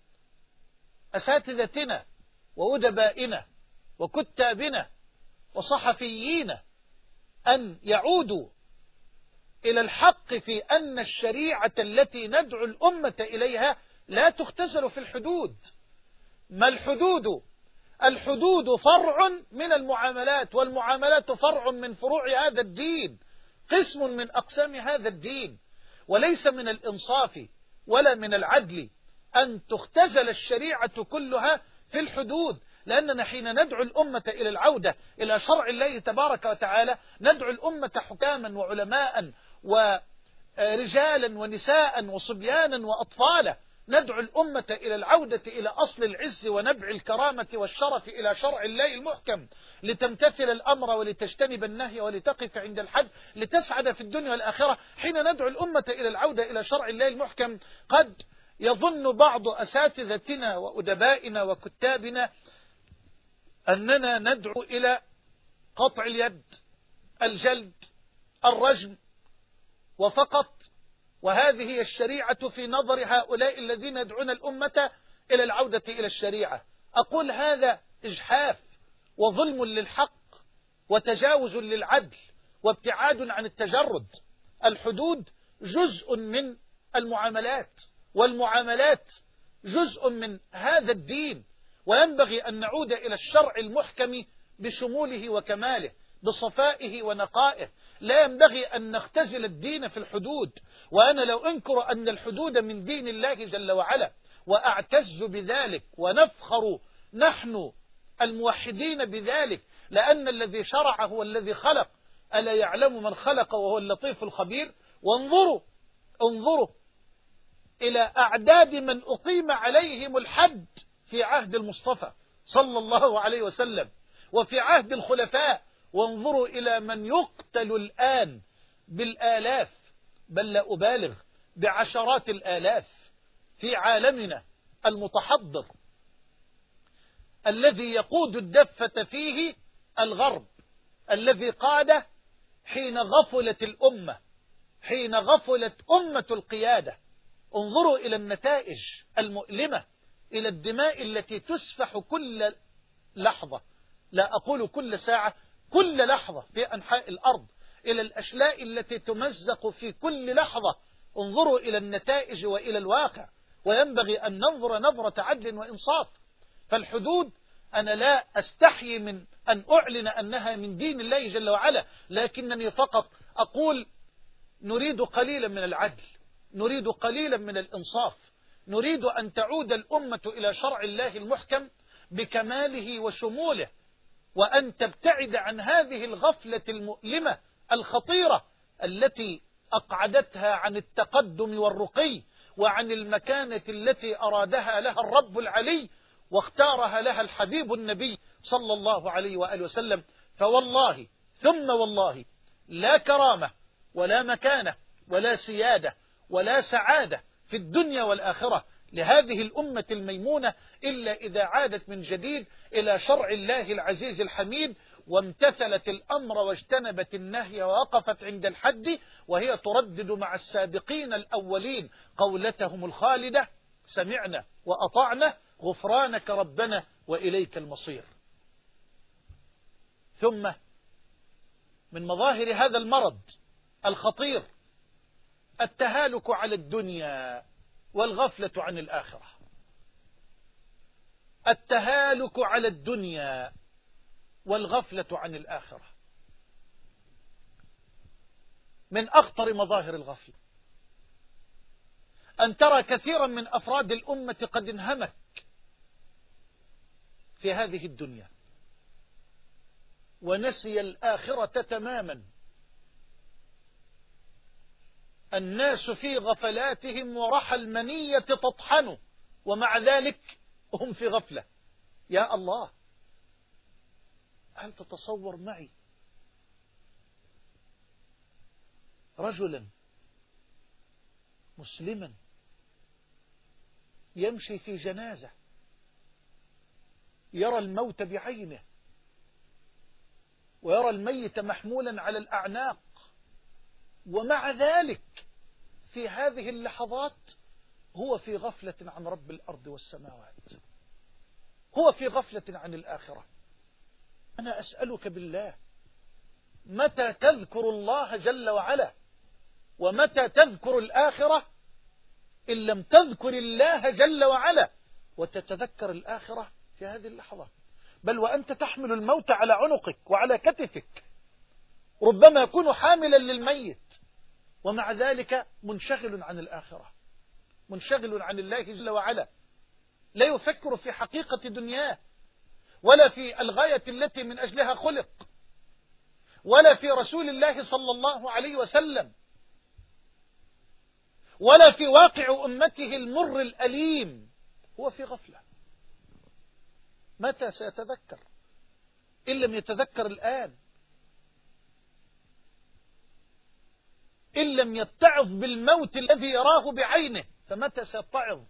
أساتذتنا وأدبائنا وكتابنا وصحفيين أن يعودوا إلى الحق في أن الشريعة التي ندعو الأمة إليها لا تختزل في الحدود. ما الحدود؟ الحدود فرع من المعاملات، والمعاملات فرع من فروع هذا الدين، قسم من أقسام هذا الدين. وليس من الإنصاف ولا من العدل أن تختزل الشريعة كلها في الحدود، لأننا حين ندعو الأمة إلى العودة إلى شرع الله تبارك وتعالى ندعو الأمة حكاما وعلماء ورجالا ونساء وصبيانا وأطفالا، ندعو الأمة إلى العودة إلى أصل العز ونبع الكرامة والشرف إلى شرع الله المحكم، لتمتثل الأمر ولتجتنب النهي ولتقف عند الحد لتسعد في الدنيا والآخرة. حين ندعو الأمة إلى العودة إلى شرع الله المحكم قد يظن بعض أساتذتنا وأدبائنا وكتابنا أننا ندعو إلى قطع اليد، الجلد، الرجم وفقط، وهذه هي الشريعة في نظر هؤلاء الذين يدعون الأمة إلى العودة إلى الشريعة. أقول هذا إجحاف وظلم للحق وتجاوز للعدل وابتعاد عن التجرد. الحدود جزء من المعاملات، والمعاملات جزء من هذا الدين، وينبغي أن نعود إلى الشرع المحكم بشموله وكماله بصفائه ونقائه. لا ينبغي أن نختزل الدين في الحدود، وأنا لو أنكر أن الحدود من دين الله جل وعلا وأعتز بذلك ونفخر نحن الموحدين بذلك، لأن الذي شرع هو الذي خلق، ألا يعلم من خلق وهو اللطيف الخبير. انظروا إلى أعداد من أقيم عليهم الحد في عهد المصطفى صلى الله عليه وسلم وفي عهد الخلفاء، وانظروا إلى من يقتل الآن بالآلاف، بل لا أبالغ بعشرات الآلاف في عالمنا المتحضر الذي يقود الدفة فيه الغرب، الذي قاد حين غفلت الأمة، حين غفلت أمة القيادة. انظروا إلى النتائج المؤلمة، إلى الدماء التي تسفح كل لحظة، لا أقول كل ساعة، كل لحظة في أنحاء الأرض، إلى الأشلاء التي تمزق في كل لحظة. انظروا إلى النتائج وإلى الواقع، وينبغي أن ننظر نظرة عدل وإنصاف. فالحدود أنا لا أستحي من أن أعلن أنها من دين الله جل وعلا، لكنني فقط أقول نريد قليلا من العدل، نريد قليلا من الإنصاف، نريد أن تعود الأمة إلى شرع الله المحكم بكماله وشموله، وأن تبتعد عن هذه الغفلة المؤلمة الخطيرة التي أقعدتها عن التقدم والرقي وعن المكانة التي أرادها لها الرب العلي واختارها لها الحبيب النبي صلى الله عليه وآله وسلم. فوالله ثم والله لا كرامة ولا مكانة ولا سيادة ولا سعادة في الدنيا والآخرة لهذه الأمة الميمونة إلا إذا عادت من جديد إلى شرع الله العزيز الحميد، وامتثلت الأمر واجتنبت النهي ووقفت عند الحد، وهي تردد مع السابقين الأولين قولتهم الخالدة: سمعنا وأطعنا غفرانك ربنا وإليك المصير. ثم من مظاهر هذا المرض الخطير التهالك على الدنيا والغفلة عن الآخرة. التهالك على الدنيا والغفلة عن الآخرة من أخطر مظاهر الغفلة، أن ترى كثيرا من أفراد الأمة قد انهمك في هذه الدنيا ونسي الآخرة تماما. الناس في غفلاتهم ورحى المنية تطحن، ومع ذلك هم في غفلة. يا الله، هل تتصور معي رجلا مسلما يمشي في جنازة يرى الموت بعينه ويرى الميت محمولا على الأعناق، ومع ذلك في هذه اللحظات هو في غفلة عن رب الأرض والسماوات، هو في غفلة عن الآخرة. أنا أسألك بالله، متى تذكر الله جل وعلا ومتى تذكر الآخرة إن لم تذكر الله جل وعلا وتتذكر الآخرة في هذه اللحظة؟ بل وأنت تحمل الموت على عنقك وعلى كتفك، ربما يكون حاملا للميت، ومع ذلك منشغل عن الآخرة، منشغل عن الله جل وعلا، لا يفكر في حقيقة دنياه ولا في الغاية التي من أجلها خلق ولا في رسول الله صلى الله عليه وسلم ولا في واقع أمته المر الأليم. هو في غفلة. متى سيتذكر إن لم يتذكر الآن؟ إن لم يتعظ بالموت الذي يراه بعينه فمتى سيتعظ؟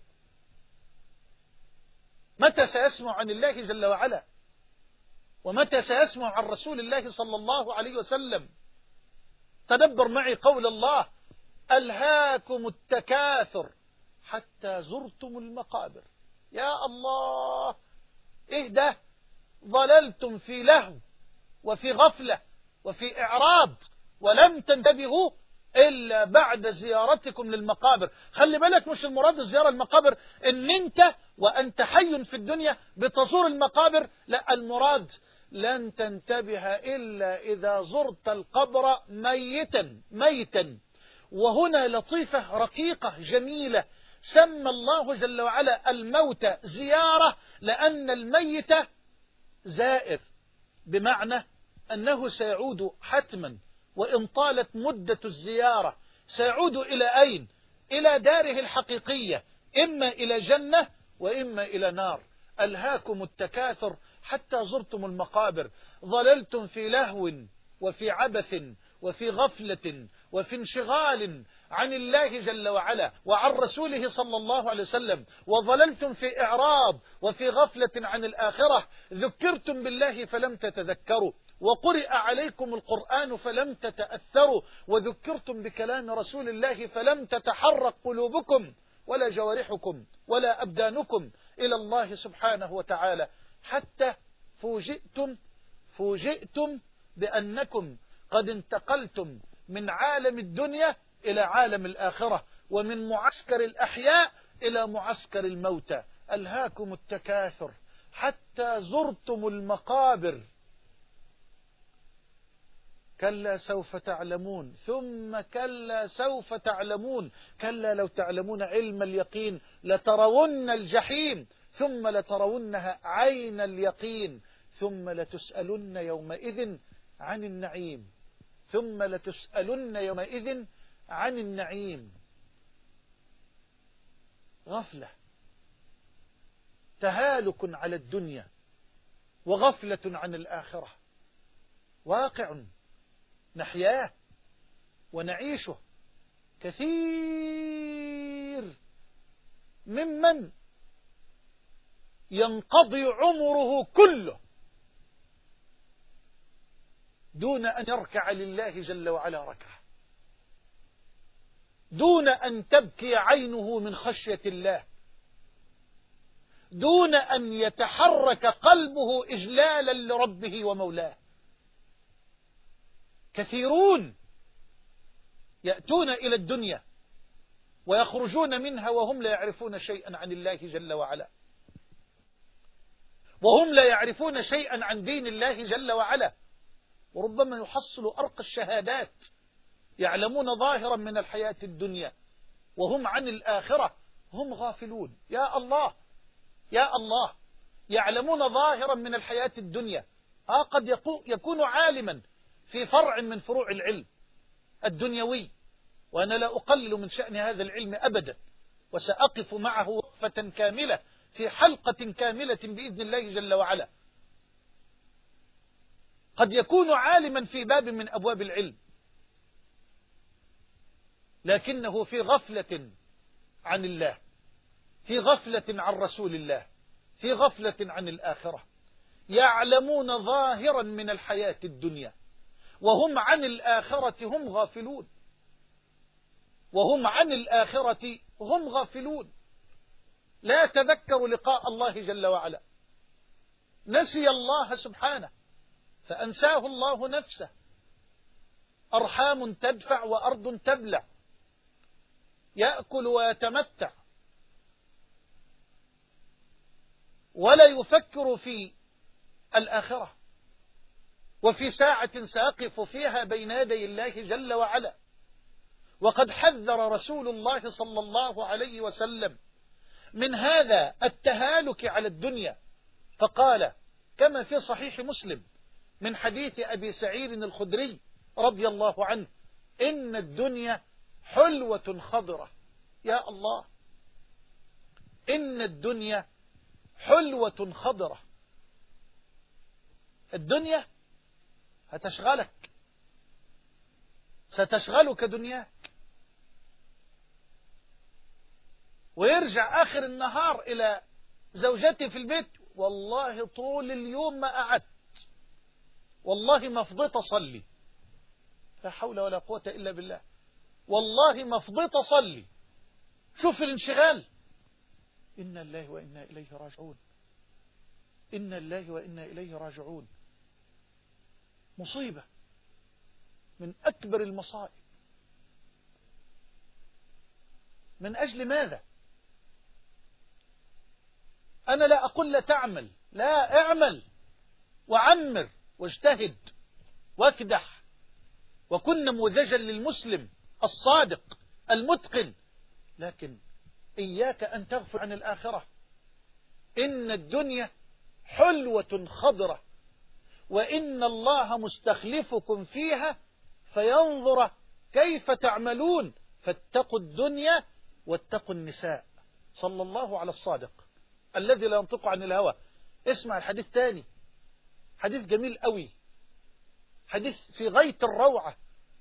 متى سيسمع عن الله جل وعلا؟ ومتى سيسمع عن رسول الله صلى الله عليه وسلم؟ تدبر معي قول الله: ألهاكم التكاثر حتى زرتم المقابر. يا الله، إيه ده؟ ضللتم في لهو وفي غفلة وفي إعراض، ولم تنتبهوا إلا بعد زيارتكم للمقابر. خلي بالك، مش المراد زيارة المقابر إن أنت وأنت حي في الدنيا بتزور المقابر، لا، المراد لن تنتبه إلا إذا زرت القبر ميتا. وهنا لطيفة رقيقة جميلة، سمى الله جل وعلا الموت زيارة لأن الميت زائر، بمعنى أنه سيعود حتما، وإن طالت مدة الزيارة سيعود إلى أين؟ إلى داره الحقيقية، إما إلى جنة وإما إلى نار. ألهاكم التكاثر حتى زرتم المقابر، ظللتم في لهو وفي عبث وفي غفلة وفي انشغال عن الله جل وعلا وعن رسوله صلى الله عليه وسلم، وظللتم في إعراض وفي غفلة عن الآخرة. ذكرتم بالله فلم تتذكروا، وقرئ عليكم القرآن فلم تتأثروا، وذكرتم بكلام رسول الله فلم تتحرك قلوبكم ولا جوارحكم ولا أبدانكم إلى الله سبحانه وتعالى، حتى فوجئتم بأنكم قد انتقلتم من عالم الدنيا إلى عالم الآخرة، ومن معسكر الأحياء إلى معسكر الموتى. ألهاكم التكاثر حتى زرتم المقابر، كلا سوف تعلمون ثم كلا سوف تعلمون، كلا لو تعلمون علم اليقين لترون الجحيم ثم لترونها عين اليقين ثم لتسألن يومئذ عن النعيم، ثم لتسألن يومئذ عن النعيم. غفلة، تهالك على الدنيا وغفلة عن الآخرة، واقع نحياه ونعيشه. كثير ممن ينقضي عمره كله دون أن يركع لله جل وعلا ركعة، دون أن تبكي عينه من خشية الله، دون أن يتحرك قلبه إجلالا لربه ومولاه. كثيرون يأتون إلى الدنيا ويخرجون منها وهم لا يعرفون شيئا عن الله جل وعلا، وهم لا يعرفون شيئا عن دين الله جل وعلا، وربما يحصلوا أرقى الشهادات، يعلمون ظاهرا من الحياة الدنيا وهم عن الآخرة هم غافلون. يا الله يا الله، يعلمون ظاهرا من الحياة الدنيا، قد يكون عالما في فرع من فروع العلم الدنيوي، وأنا لا أقلل من شأن هذا العلم أبدا، وسأقف معه وقفة كاملة في حلقة كاملة بإذن الله جل وعلا. قد يكون عالما في باب من أبواب العلم لكنه في غفلة عن الله، في غفلة عن رسول الله، في غفلة عن الآخرة. يعلمون ظاهرا من الحياة الدنيا وهم عن الآخرة هم غافلون، وهم عن الآخرة هم غافلون. لا تذكروا لقاء الله جل وعلا، نسي الله سبحانه فأنساه الله نفسه. أرحام تدفع وأرض تبلع، يأكل ويتمتع ولا يفكر في الآخرة، وفي ساعة سأقف فيها بين يدي الله جل وعلا. وقد حذر رسول الله صلى الله عليه وسلم من هذا التهالك على الدنيا، فقال كما في صحيح مسلم من حديث أبي سعيد الخدري رضي الله عنه: إن الدنيا حلوة خضرة. يا الله، إن الدنيا حلوة خضرة. الدنيا هتشغلك، ستشغلك دنياك، ويرجع آخر النهار إلى زوجتي في البيت: والله طول اليوم ما قعدت، والله ما فضيت أصلي. لا حول ولا قوة إلا بالله، والله ما فضيت أصلي. شوف الانشغال. إنا الله وإنا إليه راجعون، إنا الله وإنا إليه راجعون. مصيبة من أكبر المصائب. من أجل ماذا؟ أنا لا أقول لا تعمل، لا، اعمل وعمر واجتهد واكدح وكن نموذجا للمسلم الصادق المتقن، لكن إياك أن تغفل عن الآخرة. إن الدنيا حلوة خضرة وإن الله مستخلفكم فيها فينظر كيف تعملون فاتقوا الدنيا واتقوا النساء. صلى الله على الصادق الذي لا ينطق عن الهوى. اسمع الحديث تاني، حديث جميل قوي، حديث في غاية الروعة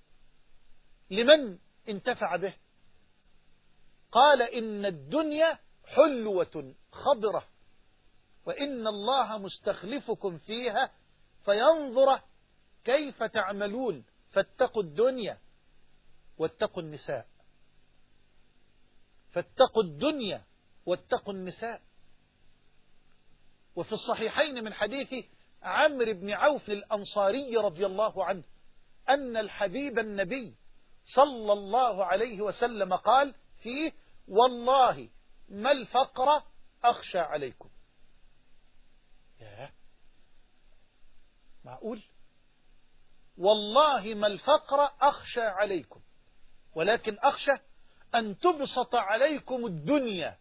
لمن انتفع به. قال إن الدنيا حلوة خضرة وإن الله مستخلفكم فيها فينظر كيف تعملون فاتقوا الدنيا واتقوا النساء. فاتقوا الدنيا واتقوا النساء. وفي الصحيحين من حديث عمرو بن عوف الأنصاري رضي الله عنه أن الحبيب النبي صلى الله عليه وسلم قال فيه: والله ما الفقر أخشى عليكم. يا معقول؟ والله ما الفقر أخشى عليكم ولكن أخشى أن تبسط عليكم الدنيا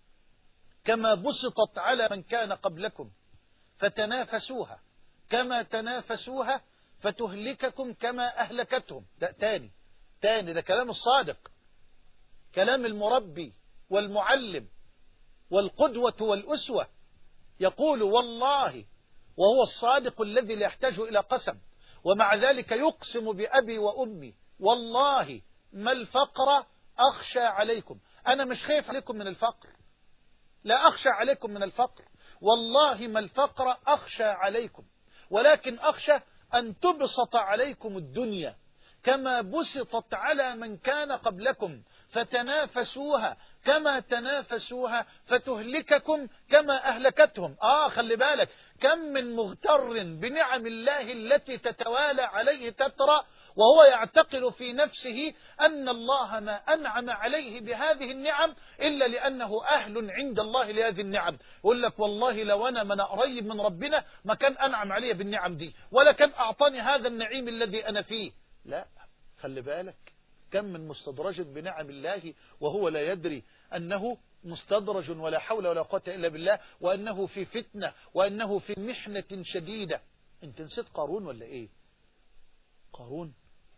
كما بسطت على من كان قبلكم فتنافسوها كما تنافسوها فتهلككم كما أهلكتهم. ده تاني ده كلام الصادق، كلام المربي والمعلم والقدوة والأسوة. يقول والله وهو الصادق الذي لا يحتاج إلى قسم، ومع ذلك يقسم بأبي وأمي: والله ما الفقر أخشى عليكم. أنا مش خايف عليكم من الفقر، لا أخشى عليكم من الفقر، والله ما الفقر أخشى عليكم ولكن أخشى أن تبسط عليكم الدنيا كما بسطت على من كان قبلكم فتنافسوها كما تنافسوها فتهلككم كما أهلكتهم. خلي بالك، كم من مغتر بنعم الله التي تتوالى عليه تترى وهو يعتقل في نفسه أن الله ما أنعم عليه بهذه النعم إلا لأنه أهل عند الله لهذه النعم. يقول لك والله لو أنا من قريب من ربنا ما كان أنعم علي بالنعم دي ولا كان أعطاني هذا النعيم الذي أنا فيه. لا، خلي بالك، كم من مستدرج بنعم الله وهو لا يدري أنه مستدرج ولا حول ولا قوة إلا بالله، وأنه في فتنة وأنه في محنة شديدة. أنت نسيت قارون ولا إيه؟ قارون؟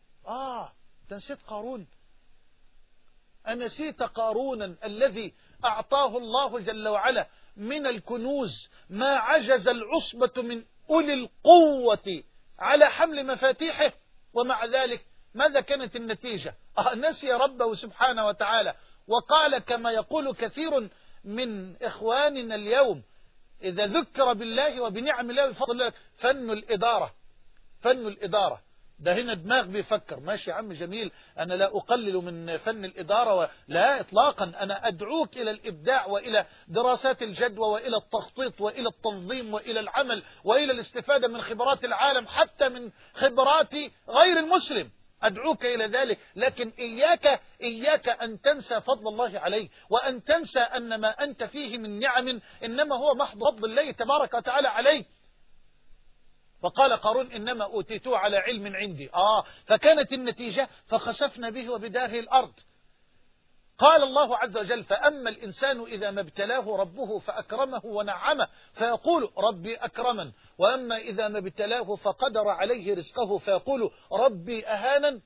تنسيت قارون. أنسيت قارونا الذي أعطاه الله جل وعلا من الكنوز ما عجز العصبة من أولي القوة على حمل مفاتيحه، ومع ذلك ماذا كانت النتيجة؟ نسي ربه سبحانه وتعالى، وقال كما يقول كثير من إخواننا اليوم إذا ذكر بالله وبنعم الله وفضل الله: فن الإدارة. ده هنا دماغ بيفكر. ماشي يا عم جميل، أنا لا أقلل من فن الإدارة لا إطلاقا، أنا أدعوك إلى الإبداع وإلى دراسات الجدوى وإلى التخطيط وإلى التنظيم وإلى العمل وإلى الاستفادة من خبرات العالم حتى من خبرات غير المسلم، أدعوك إلى ذلك. لكن إياك أن تنسى فضل الله عليك وأن تنسى أن ما أنت فيه من نعم إنما هو محض فضل الله تبارك وتعالى عليك. فقال قارون إنما أوتيته على علم عندي. فكانت النتيجة فخسفنا به وبداره الأرض. قال الله عز وجل: فأما الإنسان إذا ما ابتلاه ربه فأكرمه ونعمه فيقول ربي أكرمن، وأما إذا ما ابتلاه فقدر عليه رزقه فيقول ربي أهانا.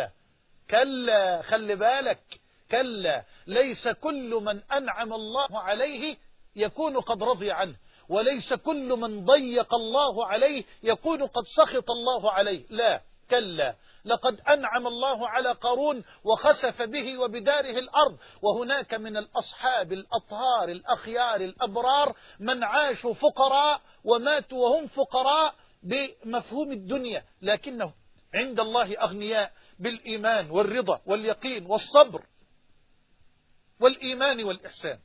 كلا، خلي بالك، كلا، ليس كل من أنعم الله عليه يكون قد رضي عنه، وليس كل من ضيق الله عليه يكون قد سخط الله عليه. لا، كلا، لقد أنعم الله على قارون وخسف به وبداره الأرض، وهناك من الأصحاب الأطهار الأخيار الأبرار من عاشوا فقراء وماتوا وهم فقراء بمفهوم الدنيا، لكنه عند الله أغنياء بالإيمان والرضا واليقين والصبر والإيمان والإحسان.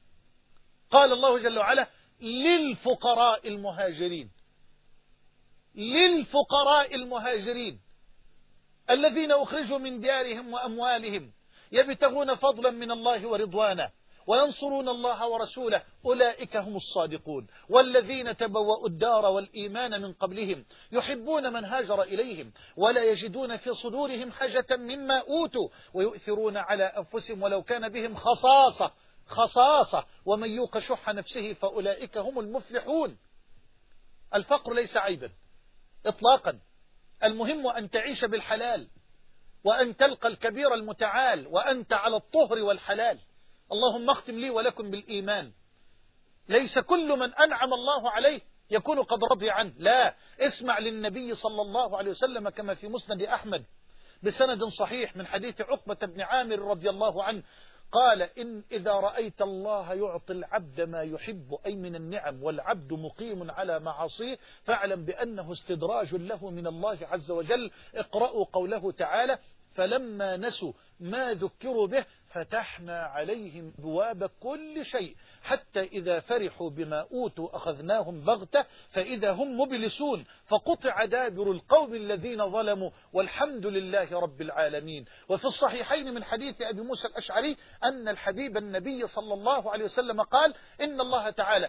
قال الله جل وعلا: للفقراء المهاجرين. للفقراء المهاجرين الذين أخرجوا من ديارهم وأموالهم يبتغون فضلا من الله ورضوانه وينصرون الله ورسوله أولئك هم الصادقون. والذين تبوأوا الدار والإيمان من قبلهم يحبون من هاجر إليهم ولا يجدون في صدورهم حاجة مما أوتوا ويؤثرون على أنفسهم ولو كان بهم خصاصة ومن يوق شح نفسه فأولئك هم المفلحون. الفقر ليس عيبا إطلاقا، المهم أن تعيش بالحلال وأن تلقى الكبير المتعال وأنت على الطهر والحلال. اللهم اختم لي ولكم بالإيمان. ليس كل من أنعم الله عليه يكون قد رضي عنه، لا، اسمع للنبي صلى الله عليه وسلم كما في مسند أحمد بسند صحيح من حديث عقبة بن عامر رضي الله عنه قال: إن إذا رأيت الله يعطي العبد ما يحب أي من النعم والعبد مقيم على معاصيه فاعلم بأنه استدراج له من الله عز وجل. اقرأوا قوله تعالى: فلما نسوا ما ذكروا به فتحنا عليهم أبواب كل شيء حتى إذا فرحوا بما أوتوا أخذناهم بغتة فإذا هم مبلسون فقطع دابر القوم الذين ظلموا والحمد لله رب العالمين. وفي الصحيحين من حديث أبي موسى الأشعري أن الحبيب النبي صلى الله عليه وسلم قال: إن الله تعالى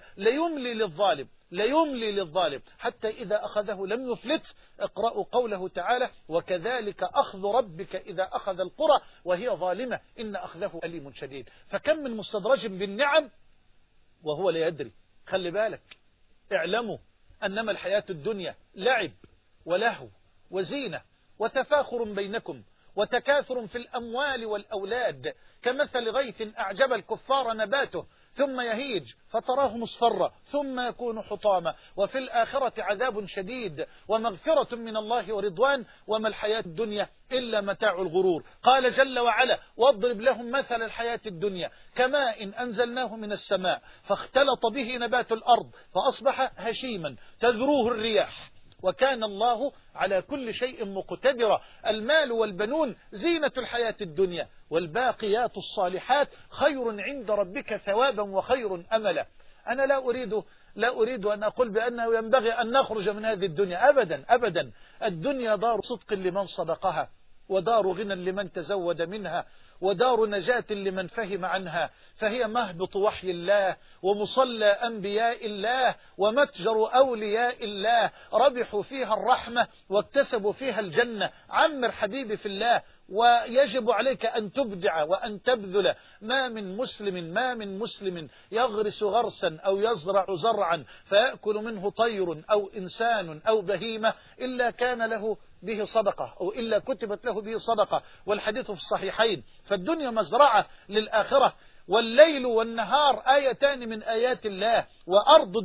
ليملي للظالم حتى إذا أخذه لم يفلت. اقرأوا قوله تعالى: وكذلك أخذ ربك إذا أخذ القرى وهي ظالمة إن أخذه أليم شديد. فكم من مستدرج بالنعم وهو لا يدري. خلي بالك، اعلموا أنما الحياة الدنيا لعب ولهو وزينة وتفاخر بينكم وتكاثر في الأموال والأولاد كمثل غيث أعجب الكفار نباته ثم يهيج فتراه مصفرا ثم يكون حطاما وفي الآخرة عذاب شديد ومغفرة من الله ورضوان وما الحياة الدنيا إلا متاع الغرور. قال جل وعلا: واضرب لهم مثل الحياة الدنيا كماء أنزلناه من السماء فاختلط به نبات الأرض فأصبح هشيما تذروه الرياح وكان الله على كل شيء مقتدرا. المال والبنون زينة الحياة الدنيا والباقيات الصالحات خير عند ربك ثوابا وخير أملا. أنا لا أريد أن أقول بأنه ينبغي أن نخرج من هذه الدنيا أبدا أبدا. الدنيا دار صدق لمن صدقها ودار غنى لمن تزود منها ودار نجاة لمن فهم عنها، فهي مهبط وحي الله ومصلى أنبياء الله ومتجر أولياء الله ربحوا فيها الرحمة واكتسبوا فيها الجنة. عمر حبيبي في الله، ويجب عليك أن تبدع وأن تبذل. ما من مسلم يغرس غرسا أو يزرع زرعا فيأكل منه طير أو إنسان أو بهيمة إلا كان له به صدقة أو إلا كتبت له به صدقة، والحديث في الصحيحين. فالدنيا مزرعة للآخرة، والليل والنهار آيتان من آيات الله، وأرض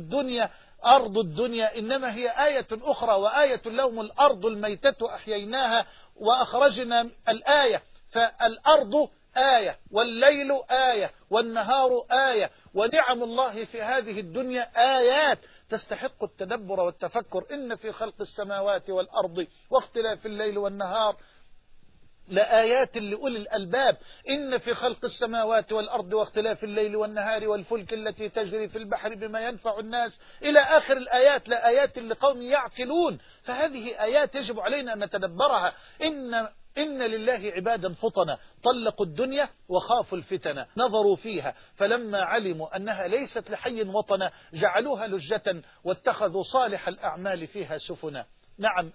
الدنيا إنما هي آية أخرى، وآية لهم الأرض الميتة أحييناها وأخرجنا الآية. فالأرض آية والليل آية والنهار آية، ونعم الله في هذه الدنيا آيات تستحق التدبر والتفكر. إن في خلق السماوات والأرض واختلاف الليل والنهار لآيات لأولي الألباب. إن في خلق السماوات والأرض واختلاف الليل والنهار والفلك التي تجري في البحر بما ينفع الناس إلى آخر الآيات، لآيات لقوم يعقلون. فهذه آيات يجب علينا أن نتدبرها. إن لله عبادا فطنا طلقوا الدنيا وخافوا الفتنة نظروا فيها فلما علموا أنها ليست لحي وطنا جعلوها لجة واتخذوا صالح الأعمال فيها سفنا. نعم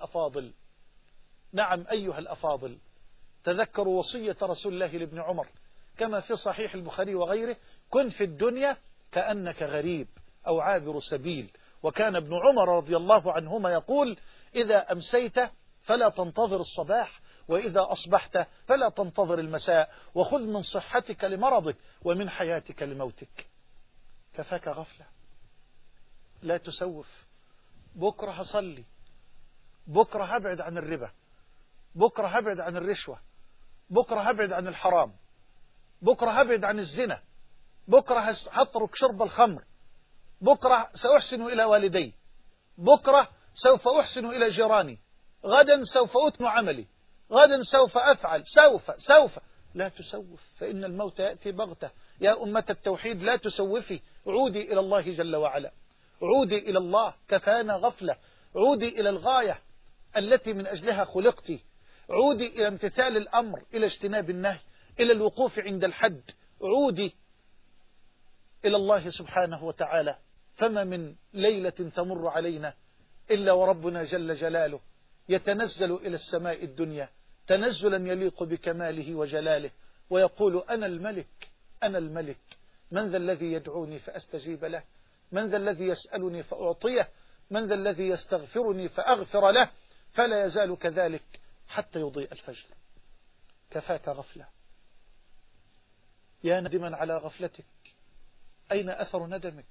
أيها الأفاضل، تذكروا وصية رسول الله لابن عمر كما في صحيح البخاري وغيره: كن في الدنيا كأنك غريب أو عابر سبيل. وكان ابن عمر رضي الله عنهما يقول: إذا أمسيت فلا تنتظر الصباح، وإذا أصبحت فلا تنتظر المساء، وخذ من صحتك لمرضك ومن حياتك لموتك. كفاك غفلة، لا تسوف. بكرة هصلي، بكرة هبعد عن الربا، بكرة هبعد عن الرشوة، بكرة هبعد عن الحرام، بكرة هبعد عن الزنا، بكرة هترك شرب الخمر، بكرة سأحسن إلى والدي، بكرة سوف أحسن إلى جيراني، غدا سوف أتم عملي، غدا سوف أفعل، سوف. لا تسوف، فإن الموت يأتي بغتة. يا أمة التوحيد لا تسوفي، عودي إلى الله جل وعلا، عودي إلى الله. كفانا غفلة، عودي إلى الغاية التي من أجلها خلقت، عودي إلى امتثال الأمر، إلى اجتناب النهي، إلى الوقوف عند الحد، عودي إلى الله سبحانه وتعالى. فما من ليلة تمر علينا إلا وربنا جل جلاله يتنزل إلى السماء الدنيا تنزلا يليق بكماله وجلاله ويقول أنا الملك، أنا الملك، من ذا الذي يدعوني فأستجيب له، من ذا الذي يسألني فأعطيه، من ذا الذي يستغفرني فأغفر له، فلا يزال كذلك حتى يضيء الفجر. كفاك غفلة يا ندما على غفلتك، أين أثر ندمك؟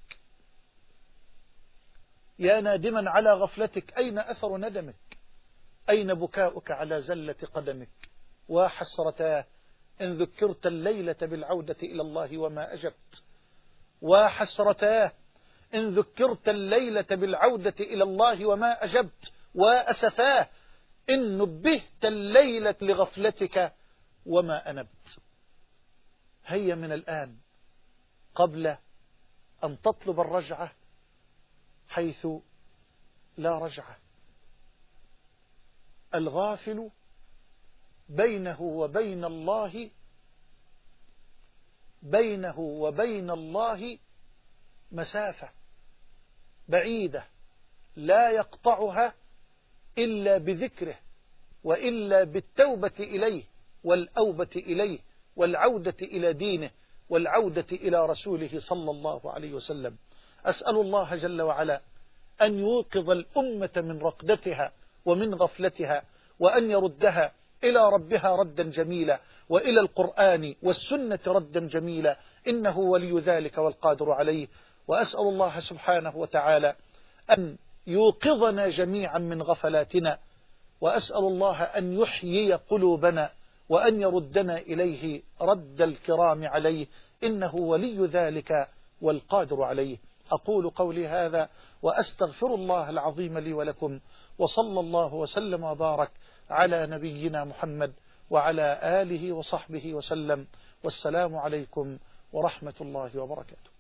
يا نادما على غفلتك، أين أثر ندمك؟ أين بكاؤك على زلة قدمك؟ وحسرتاه إن ذكرت الليلة بالعودة إلى الله وما أجبت، وحسرتاه إن ذكرت الليلة بالعودة إلى الله وما أجبت، وأسفاه إن نبهت الليلة لغفلتك وما أنبت. هيا من الآن قبل أن تطلب الرجعة حيث لا رجعة. الغافل بينه وبين الله مسافة بعيدة لا يقطعها إلا بذكره وإلا بالتوبة إليه والأوبة إليه والعودة إلى دينه والعودة إلى رسوله صلى الله عليه وسلم. أسأل الله جل وعلا أن يوقظ الأمة من رقدتها ومن غفلتها، وأن يردها إلى ربها ردا جميلا، وإلى القرآن والسنة ردا جميلا، إنه ولي ذلك والقادر عليه. وأسأل الله سبحانه وتعالى أن يوقظنا جميعا من غفلاتنا، وأسأل الله أن يحيي قلوبنا وأن يردنا إليه رد الكرام عليه، إنه ولي ذلك والقادر عليه. أقول قولي هذا وأستغفر الله العظيم لي ولكم، وصلى الله وسلم وبارك على نبينا محمد وعلى آله وصحبه وسلم، والسلام عليكم ورحمة الله وبركاته.